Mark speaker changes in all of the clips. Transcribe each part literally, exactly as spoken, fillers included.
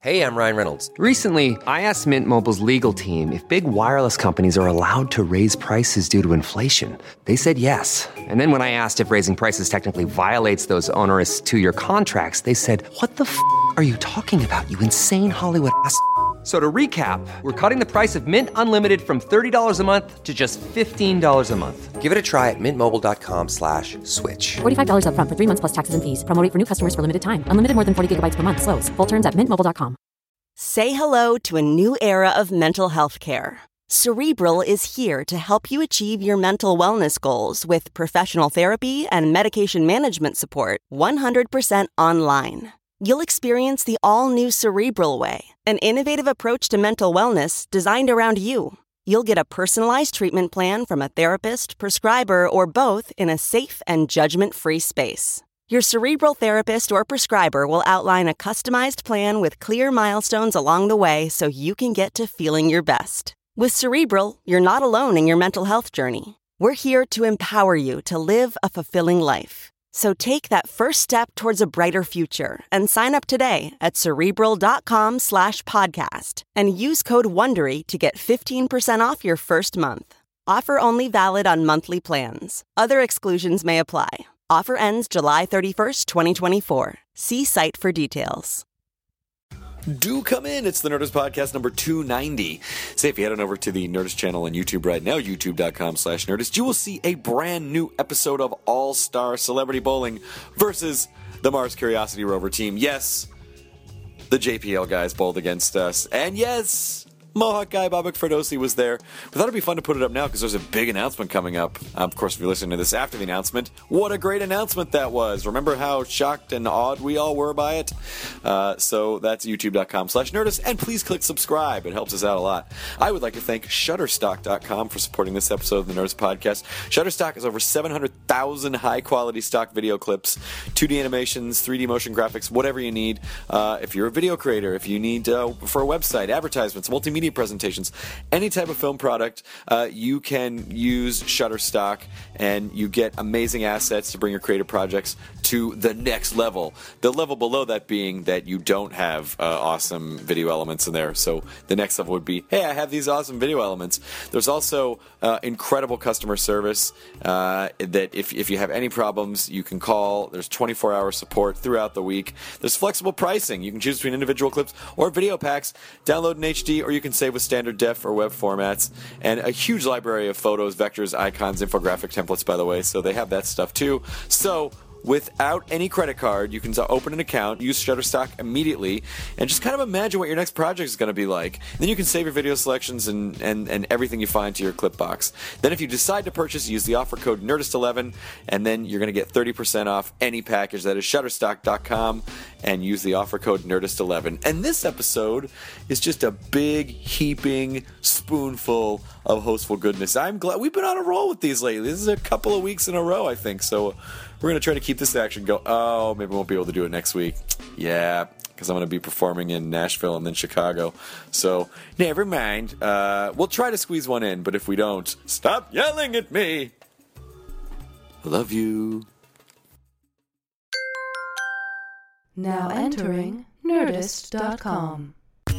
Speaker 1: Hey, I'm Ryan Reynolds.
Speaker 2: Recently, I asked Mint Mobile's legal team if big wireless companies are allowed to raise prices due to inflation. They said yes. And then when I asked if raising prices technically violates those onerous two-year contracts, they said, what the f*** are you talking about, you insane Hollywood ass f- So to recap, we're cutting the price of Mint Unlimited from thirty dollars a month to just fifteen dollars a month.
Speaker 1: Give it a try at mintmobile.com slash switch.
Speaker 3: forty-five dollars up front for three months plus taxes and fees. Promo rate for new customers for limited time. Unlimited more than forty gigabytes per month. Slows full terms at mint mobile dot com.
Speaker 4: Say hello to a new era of mental health care. Cerebral is here to help you achieve your mental wellness goals with professional therapy and medication management support one hundred percent online. You'll experience the all-new Cerebral Way, an innovative approach to mental wellness designed around you. You'll get a personalized treatment plan from a therapist, prescriber, or both in a safe and judgment-free space. Your Cerebral therapist or prescriber will outline a customized plan with clear milestones along the way so you can get to feeling your best. With Cerebral, you're not alone in your mental health journey. We're here to empower you to live a fulfilling life. So take that first step towards a brighter future and sign up today at Cerebral.com slash podcast and use code WONDERY to get fifteen percent off your first month. Offer only valid on monthly plans. Other exclusions may apply. Offer ends July thirty-first, twenty twenty-four. See site for details.
Speaker 5: Do come in. It's the Nerdist Podcast number two ninety. Say if you head on over to the Nerdist channel on YouTube right now, youtube.com slash Nerdist, you will see a brand new episode of All-Star Celebrity Bowling versus the Mars Curiosity Rover team. Yes, the J P L guys bowled against us. And yes, Mohawk guy Bobak Ferdosi was there. We thought it'd be fun to put it up now because there's a big announcement coming up. Um, of course, if you're listening to this after the announcement, what a great announcement that was. Remember how shocked and awed we all were by it? Uh, so that's youtube.com slash Nerdist. And please click subscribe. It helps us out a lot. I would like to thank Shutterstock dot com for supporting this episode of the Nerdist Podcast. Shutterstock has over seven hundred thousand high-quality stock video clips, two D animations, three D motion graphics, whatever you need. Uh, if you're a video creator, if you need uh, for a website, advertisements, multimedia presentations, any type of film product, uh, you can use Shutterstock and you get amazing assets to bring your creative projects to the next level. The level below that being that you don't have uh, awesome video elements in there. So the next level would be, hey, I have these awesome video elements. There's also uh, incredible customer service uh, that if, if you have any problems, you can call. There's twenty-four hour support throughout the week. There's flexible pricing. You can choose between individual clips or video packs, download in H D, or you can save with standard def or web formats, and a huge library of photos, vectors, icons, infographic templates, by the way, so they have that stuff too. So without any credit card, you can open an account, use Shutterstock immediately, and just kind of imagine what your next project is going to be like. And then you can save your video selections and, and, and everything you find to your clip box. Then if you decide to purchase, use the offer code Nerdist eleven, and then you're going to get thirty percent off any package. That is Shutterstock dot com, and use the offer code Nerdist eleven. And this episode is just a big, heaping spoonful of hostful goodness. I'm glad we've been on a roll with these lately. This is a couple of weeks in a row, I think, so we're going to try to keep this action going. Oh, maybe we won't be able to do it next week. Yeah, because I'm going to be performing in Nashville and then Chicago. So, never mind. Uh, we'll try to squeeze one in, but if we don't, stop yelling at me. I love you.
Speaker 6: Now entering Nerdist dot com.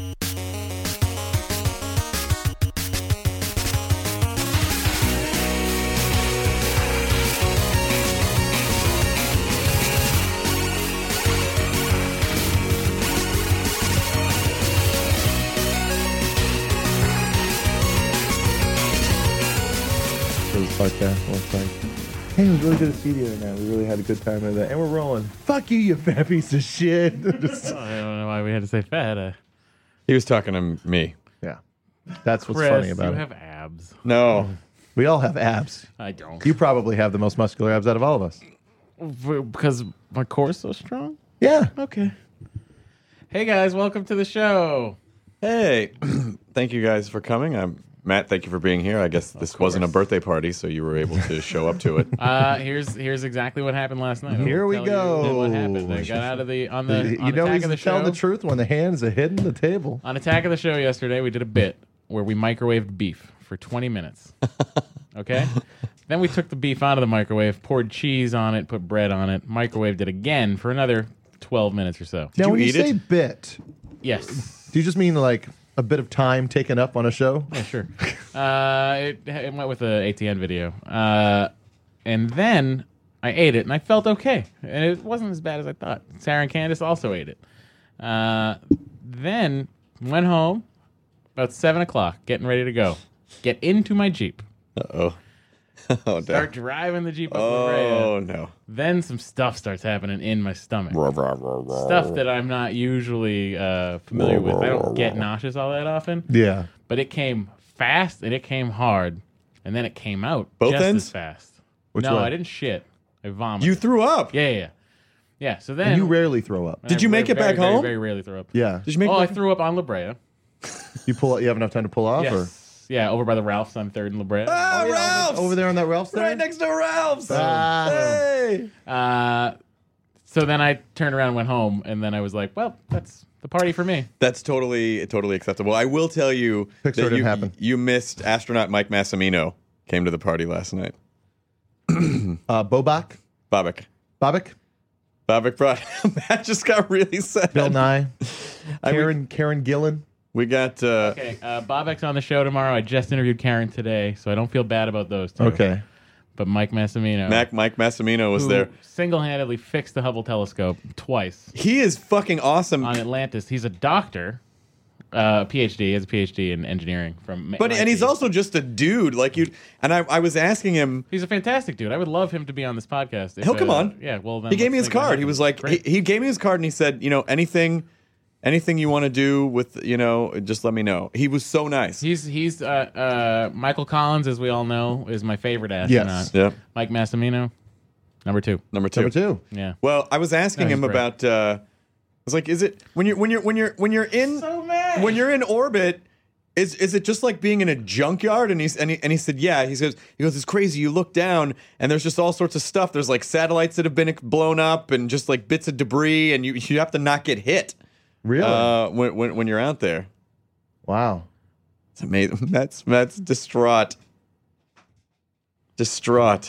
Speaker 7: Like that. It's like, hey, it was really good to see you right now. We really had a good time with that. And we're rolling. Fuck you, you fat piece of shit. Just,
Speaker 8: I don't know why we had to say fat. Uh,
Speaker 5: He was talking to me.
Speaker 7: yeah. That's what's
Speaker 8: Chris,
Speaker 7: funny about
Speaker 8: you
Speaker 7: it.
Speaker 8: have abs.
Speaker 5: No.
Speaker 7: We all have abs.
Speaker 8: I don't.
Speaker 7: You probably have the most muscular abs out of all of us.
Speaker 8: Because my core is so strong?
Speaker 7: Yeah.
Speaker 8: Okay. Hey, guys. Welcome to the show.
Speaker 5: Hey, thank you guys for coming. I'm Matt, thank you for being here. I guess this wasn't a birthday party, so you were able to show up to it.
Speaker 8: Uh, here's here's exactly what happened last night.
Speaker 7: Here
Speaker 8: I'll
Speaker 7: we
Speaker 8: tell
Speaker 7: go.
Speaker 8: you What happened? I got out of the on the
Speaker 7: you
Speaker 8: on
Speaker 7: know
Speaker 8: Attack
Speaker 7: he's
Speaker 8: of the
Speaker 7: telling
Speaker 8: Show.
Speaker 7: the truth when the hands are hitting the table.
Speaker 8: On Attack of the Show yesterday, we did a bit where we microwaved beef for twenty minutes. Okay? Then we took the beef out of the microwave, poured cheese on it, put bread on it, microwaved it again for another twelve minutes or so.
Speaker 7: Now,
Speaker 5: you
Speaker 7: when
Speaker 5: eat
Speaker 7: you say
Speaker 5: it?
Speaker 7: bit,
Speaker 8: Yes.
Speaker 7: Do you just mean like a bit of time taken up on a show?
Speaker 8: Yeah, sure. uh, it, it went with the A T N video. Uh, and then I ate it, and I felt okay. And it wasn't as bad as I thought. Sarah and Candace also ate it. Uh, then went home about seven o'clock, getting ready to go. Get into my Jeep.
Speaker 9: Uh-oh. Oh,
Speaker 8: Start
Speaker 9: no.
Speaker 8: driving the Jeep up La
Speaker 9: Oh,
Speaker 8: Brea.
Speaker 9: no.
Speaker 8: Then some stuff starts happening in my stomach. Stuff that I'm not usually uh, familiar with. I don't get nauseous all that often.
Speaker 7: Yeah.
Speaker 8: But it came fast and it came hard, and then it came out
Speaker 9: Both
Speaker 8: just
Speaker 9: ends?
Speaker 8: as fast.
Speaker 7: Which
Speaker 8: no,
Speaker 7: one?
Speaker 8: I didn't shit. I vomited.
Speaker 9: You threw up.
Speaker 8: Yeah, yeah, yeah. Yeah, so then...
Speaker 7: And you rarely throw up.
Speaker 9: Did
Speaker 8: I
Speaker 9: you make
Speaker 8: very,
Speaker 9: it back
Speaker 8: very,
Speaker 9: home?
Speaker 8: Very, very rarely throw up.
Speaker 7: Yeah.
Speaker 9: Did you make
Speaker 8: Oh,
Speaker 9: it
Speaker 8: I
Speaker 9: back-
Speaker 8: threw up on La Brea.
Speaker 7: You pull. You have enough time to pull off, or
Speaker 8: Yes. Yeah, over by the Ralph's on third and La Brea.
Speaker 9: Ah, Ralph's!
Speaker 7: over there on that Ralph's
Speaker 9: Right
Speaker 7: thing?
Speaker 9: next to Ralph's.
Speaker 7: Ah.
Speaker 9: Hey.
Speaker 8: Uh, so then I turned around and went home, and then I was like, well, that's the party for me.
Speaker 9: That's totally totally acceptable. I will tell you
Speaker 7: Pixar
Speaker 9: that
Speaker 7: didn't
Speaker 9: you,
Speaker 7: happen.
Speaker 9: you missed astronaut Mike Massimino came to the party last night.
Speaker 7: Uh, Bobak,
Speaker 9: Bobak.
Speaker 7: Bobak,
Speaker 9: Bobak brought Matt just got really sad.
Speaker 7: Bill Nye,
Speaker 9: I mean-
Speaker 7: Karen, Karen Gillan.
Speaker 9: We got uh
Speaker 8: Okay, uh, Bobek's on the show tomorrow. I just interviewed Karen today, so I don't feel bad about those two.
Speaker 7: Okay.
Speaker 8: But Mike Massimino,
Speaker 9: Mac Mike Massimino was
Speaker 8: who
Speaker 9: there.
Speaker 8: single-handedly fixed the Hubble telescope twice
Speaker 9: He is fucking awesome.
Speaker 8: on Atlantis. He's a doctor, uh, PhD. He has a PhD in engineering from.
Speaker 9: But
Speaker 8: M I T.
Speaker 9: and he's also just a dude, like you. And I, I was asking him.
Speaker 8: He's a fantastic dude. I would love him to be on this podcast. If,
Speaker 9: He'll come
Speaker 8: uh,
Speaker 9: on.
Speaker 8: Yeah, well then
Speaker 9: He gave me
Speaker 8: let's
Speaker 9: his
Speaker 8: make it
Speaker 9: card. He
Speaker 8: happen.
Speaker 9: was like, he,
Speaker 8: Great.
Speaker 9: he gave me his card, and he said, you know, anything, anything you want to do with, you know, just let me know. He was so nice.
Speaker 8: He's he's uh, uh, Michael Collins, as we all know, is my favorite astronaut.
Speaker 7: Yes.
Speaker 9: Yeah.
Speaker 8: Mike Massimino, number two.
Speaker 9: Number two.
Speaker 7: Number two.
Speaker 8: Yeah.
Speaker 9: Well, I was asking
Speaker 8: No, he's
Speaker 9: him
Speaker 8: great.
Speaker 9: about. Uh, I was like, is it when you're when you're when you're when you're in
Speaker 8: So mad.
Speaker 9: when you're in orbit? Is is it just like being in a junkyard? And he's and he, and he said, yeah. He goes, he goes, it's crazy. You look down and there's just all sorts of stuff. There's like satellites that have been blown up and just like bits of debris, and you you have to not get hit.
Speaker 7: Really?
Speaker 9: Uh, when, when when you're out there,
Speaker 7: wow.
Speaker 9: it's amazing. Matt's Matt's distraught. Distraught.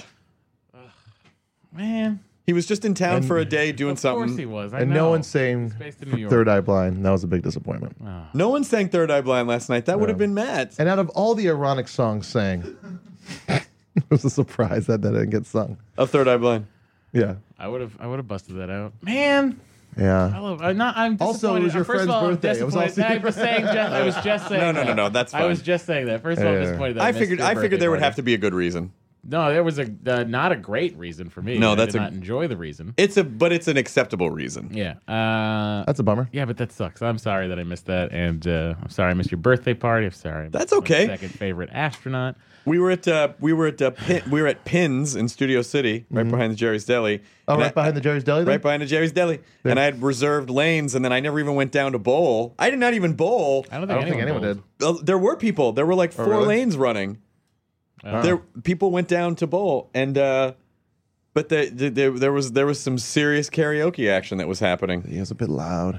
Speaker 8: Man,
Speaker 9: He was just in town
Speaker 7: And-
Speaker 9: for a day doing
Speaker 8: of
Speaker 9: something.
Speaker 8: course he was. I
Speaker 7: And
Speaker 8: know.
Speaker 7: no one's saying
Speaker 8: He's based in New York.
Speaker 7: Third Eye Blind. That was a big disappointment.
Speaker 9: No one sang Third Eye Blind last night. That would have been Matt.
Speaker 7: And out of all the ironic songs sang, it was a surprise that that didn't get sung.
Speaker 9: Of Third Eye Blind.
Speaker 7: Yeah.
Speaker 8: I would have I would have busted that out. Man, I
Speaker 7: Yeah.
Speaker 8: love. I'm not. I'm
Speaker 7: Also, it was
Speaker 8: disappointed.
Speaker 7: your
Speaker 8: First
Speaker 7: friend's
Speaker 8: of all, I'm
Speaker 7: birthday. It was
Speaker 8: disappointed.
Speaker 7: also
Speaker 8: No,
Speaker 7: your
Speaker 8: I'm just saying. Just, I was just saying.
Speaker 9: No, no, no,
Speaker 8: that.
Speaker 9: no, that's
Speaker 8: I
Speaker 9: fine.
Speaker 8: was just saying that. First of all, I'm
Speaker 7: Yeah.
Speaker 8: disappointed. That
Speaker 9: I
Speaker 8: missed
Speaker 9: figured
Speaker 8: your
Speaker 9: I figured
Speaker 8: birthday
Speaker 9: there would
Speaker 8: party.
Speaker 9: have to be a good reason.
Speaker 8: No, there was a uh, not a great reason for me.
Speaker 9: No,
Speaker 8: I
Speaker 9: that's
Speaker 8: did
Speaker 9: a-
Speaker 8: not enjoy the reason.
Speaker 9: It's a but it's an acceptable reason.
Speaker 8: Yeah. Uh,
Speaker 7: That's a bummer.
Speaker 8: yeah, but that sucks. I'm sorry that I missed that, and uh, I'm sorry I missed your birthday party. I'm sorry. I missed
Speaker 9: That's
Speaker 8: my
Speaker 9: okay.
Speaker 8: Second favorite astronaut.
Speaker 9: We were at uh, we were at uh, Pin, we were at Pins in Studio City, right behind the Jerry's Deli.
Speaker 7: Oh,
Speaker 9: And
Speaker 7: right
Speaker 9: I-
Speaker 7: behind the Jerry's Deli?
Speaker 9: right behind the Jerry's Deli, and I had reserved lanes, and then I never even went down to bowl. I did not even bowl.
Speaker 8: I don't
Speaker 7: I
Speaker 8: think
Speaker 7: don't think
Speaker 8: anyone,
Speaker 7: anyone
Speaker 8: bowls.
Speaker 7: did.
Speaker 9: Uh, there were people. There were like four
Speaker 7: really?
Speaker 9: lanes running. There, people went down to bowl, and uh, but the, the, there, there was there was some serious karaoke action that was happening.
Speaker 7: He was a bit loud.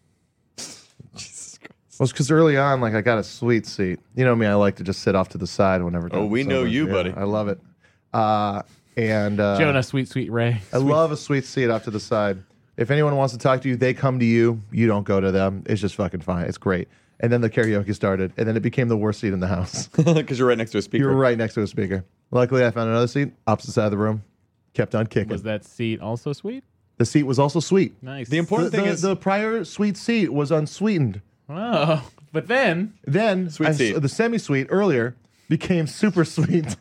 Speaker 7: Well, it's because early on, like, I got a sweet seat. You know me, I like to just sit off to the side whenever.
Speaker 9: Oh, we
Speaker 7: it's
Speaker 9: know
Speaker 7: over.
Speaker 9: you,
Speaker 7: Yeah,
Speaker 9: buddy.
Speaker 7: I love it. Uh, and uh,
Speaker 8: Jonah, sweet, sweet Ray.
Speaker 7: I love a sweet seat off to the side. If anyone wants to talk to you, they come to you. You don't go to them. It's just fucking fine. It's great. And then the karaoke started, and then it became the worst seat in the house.
Speaker 9: Because you're right next to a speaker.
Speaker 7: You were right next to a speaker. Luckily, I found another seat opposite side of the room. Kept on kicking.
Speaker 8: Was that seat also sweet?
Speaker 7: The seat was also sweet.
Speaker 8: Nice.
Speaker 9: The important
Speaker 7: The,
Speaker 9: thing
Speaker 7: the-
Speaker 9: is
Speaker 7: the prior sweet seat was unsweetened.
Speaker 8: Oh, but then
Speaker 7: Then
Speaker 9: Sweet
Speaker 7: I-
Speaker 9: seat.
Speaker 7: the semi-sweet earlier became super sweet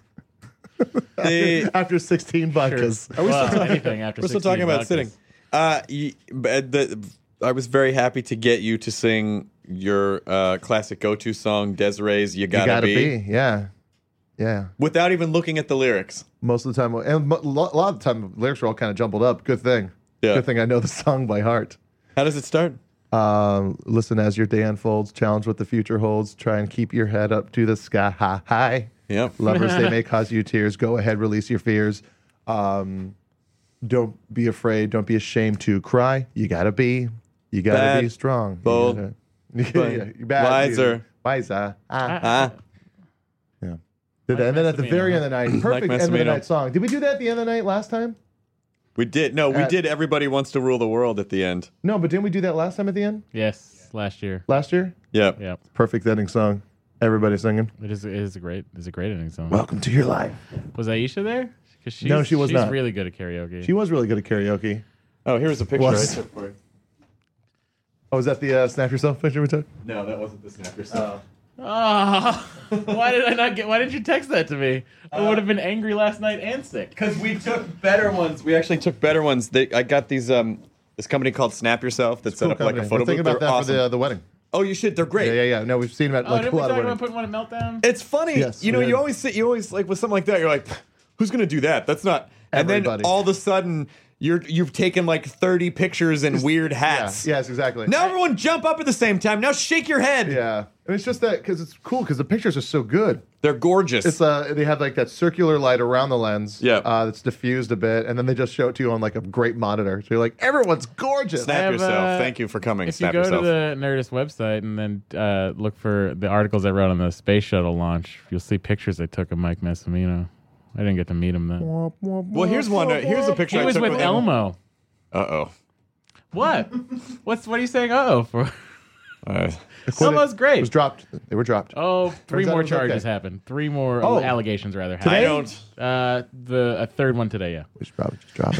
Speaker 9: the,
Speaker 7: after sixteen vodkas.
Speaker 8: Are we well, still anything after
Speaker 9: we're still
Speaker 8: sixteen
Speaker 9: talking about
Speaker 8: vodkas.
Speaker 9: sitting. Uh, y- but the, I was very happy to get you to sing your uh, classic go-to song, Desiree's "You Gotta,
Speaker 7: You gotta
Speaker 9: be.
Speaker 7: be. Yeah, yeah.
Speaker 9: without even looking at the lyrics.
Speaker 7: Most of the time, and mo- lo- a lot of the time, the lyrics are all kind of jumbled up. Good thing.
Speaker 9: Yeah.
Speaker 7: Good thing I know the song by heart.
Speaker 9: How does it start?
Speaker 7: Um, listen as your day unfolds. Challenge what the future holds. Try and keep your head up to the sky high.
Speaker 9: Yep.
Speaker 7: Lovers, they may cause you tears. Go ahead, release your fears. Um, don't be afraid. Don't be ashamed to cry. You gotta be. You gotta
Speaker 9: Bad,
Speaker 7: be strong.
Speaker 9: bold,
Speaker 7: You gotta, yeah, you're bad,
Speaker 9: wiser.
Speaker 7: wiser. Ah.
Speaker 9: Ah,
Speaker 7: Yeah. Did that. And then at the
Speaker 8: Massimino,
Speaker 7: very
Speaker 8: huh?
Speaker 7: end of the night, perfect end of the
Speaker 9: Massimino.
Speaker 7: night song. Did we do that at the end of the night last time?
Speaker 9: we did. No, we
Speaker 7: Uh,
Speaker 9: did. Everybody wants to rule the world at the end.
Speaker 7: No, but didn't we do that last time at the end?
Speaker 8: Yes. last year.
Speaker 7: Last year?
Speaker 9: Yeah.
Speaker 8: Yeah,
Speaker 7: Perfect ending song. Everybody singing.
Speaker 8: it is. It is a great. It's a great ending song.
Speaker 7: Welcome to your life.
Speaker 8: Was Aisha there? 'Cause she's,
Speaker 7: No, she was
Speaker 8: she's
Speaker 7: not.
Speaker 8: really good at karaoke.
Speaker 7: She was really good at karaoke.
Speaker 9: Oh, here's a picture
Speaker 7: Was-
Speaker 9: I took for you.
Speaker 7: Oh, was that the uh, snap yourself picture we took?
Speaker 9: No, that wasn't the snap yourself.
Speaker 8: Oh, why did I not get? Why did you text that to me? I would have been angry last night and sick.
Speaker 9: Because we took better ones. We actually took better ones. They, I got these. Um, this company called Snap Yourself that set
Speaker 7: Cool
Speaker 9: up like a
Speaker 7: company.
Speaker 9: photo
Speaker 7: We're thinking
Speaker 9: booth.
Speaker 7: about
Speaker 9: They're
Speaker 7: that
Speaker 9: awesome.
Speaker 7: for the, uh, the wedding.
Speaker 9: Oh, you should. They're great.
Speaker 7: Yeah, yeah, yeah. No, we've seen them at
Speaker 8: Oh,
Speaker 7: like
Speaker 8: didn't
Speaker 7: a
Speaker 8: we
Speaker 7: lot
Speaker 8: talk
Speaker 7: of
Speaker 8: about
Speaker 7: weddings.
Speaker 8: putting one at Meltdown?
Speaker 9: It's funny.
Speaker 7: Yes,
Speaker 9: you know,
Speaker 7: we
Speaker 9: you
Speaker 7: did.
Speaker 9: always sit, you always like with something like that, you're like, who's gonna do that? That's not and
Speaker 7: Everybody.
Speaker 9: then all of a sudden you're you've taken like thirty pictures in weird hats.
Speaker 7: Yeah, yes, exactly.
Speaker 9: Now everyone jump up at the same time. Now shake your head.
Speaker 7: Yeah. And it's just that because it's cool because the pictures are so good.
Speaker 9: They're gorgeous.
Speaker 7: It's uh, they have like that circular light around the lens.
Speaker 9: Yeah.
Speaker 7: Uh, that's diffused a bit, and then they just show it to you on like a great monitor. So you're like, everyone's gorgeous.
Speaker 9: Snap
Speaker 8: I have,
Speaker 9: yourself.
Speaker 8: uh,
Speaker 9: Thank you for coming.
Speaker 8: If
Speaker 9: Snap
Speaker 8: you go
Speaker 9: yourself.
Speaker 8: to the Nerdist website and then uh, look for the articles I wrote on the space shuttle launch, you'll see pictures I took of Mike Massimino. I didn't get to meet him then.
Speaker 9: well, here's one. Uh, here's a picture.
Speaker 8: He
Speaker 9: I
Speaker 8: was
Speaker 9: took
Speaker 8: with
Speaker 9: him.
Speaker 8: Elmo.
Speaker 9: Uh oh.
Speaker 8: What? What's what are you saying? Uh-oh for?
Speaker 9: Uh,
Speaker 8: Elmo's great.
Speaker 7: It was dropped. They were dropped.
Speaker 8: Oh, three
Speaker 7: Turns out
Speaker 8: more
Speaker 7: it was
Speaker 8: charges
Speaker 7: okay.
Speaker 8: happened. Three more
Speaker 7: Oh.
Speaker 8: allegations, rather.
Speaker 9: I
Speaker 8: happened.
Speaker 9: don't.
Speaker 8: Uh, the a third one today. Yeah.
Speaker 7: We should probably just drop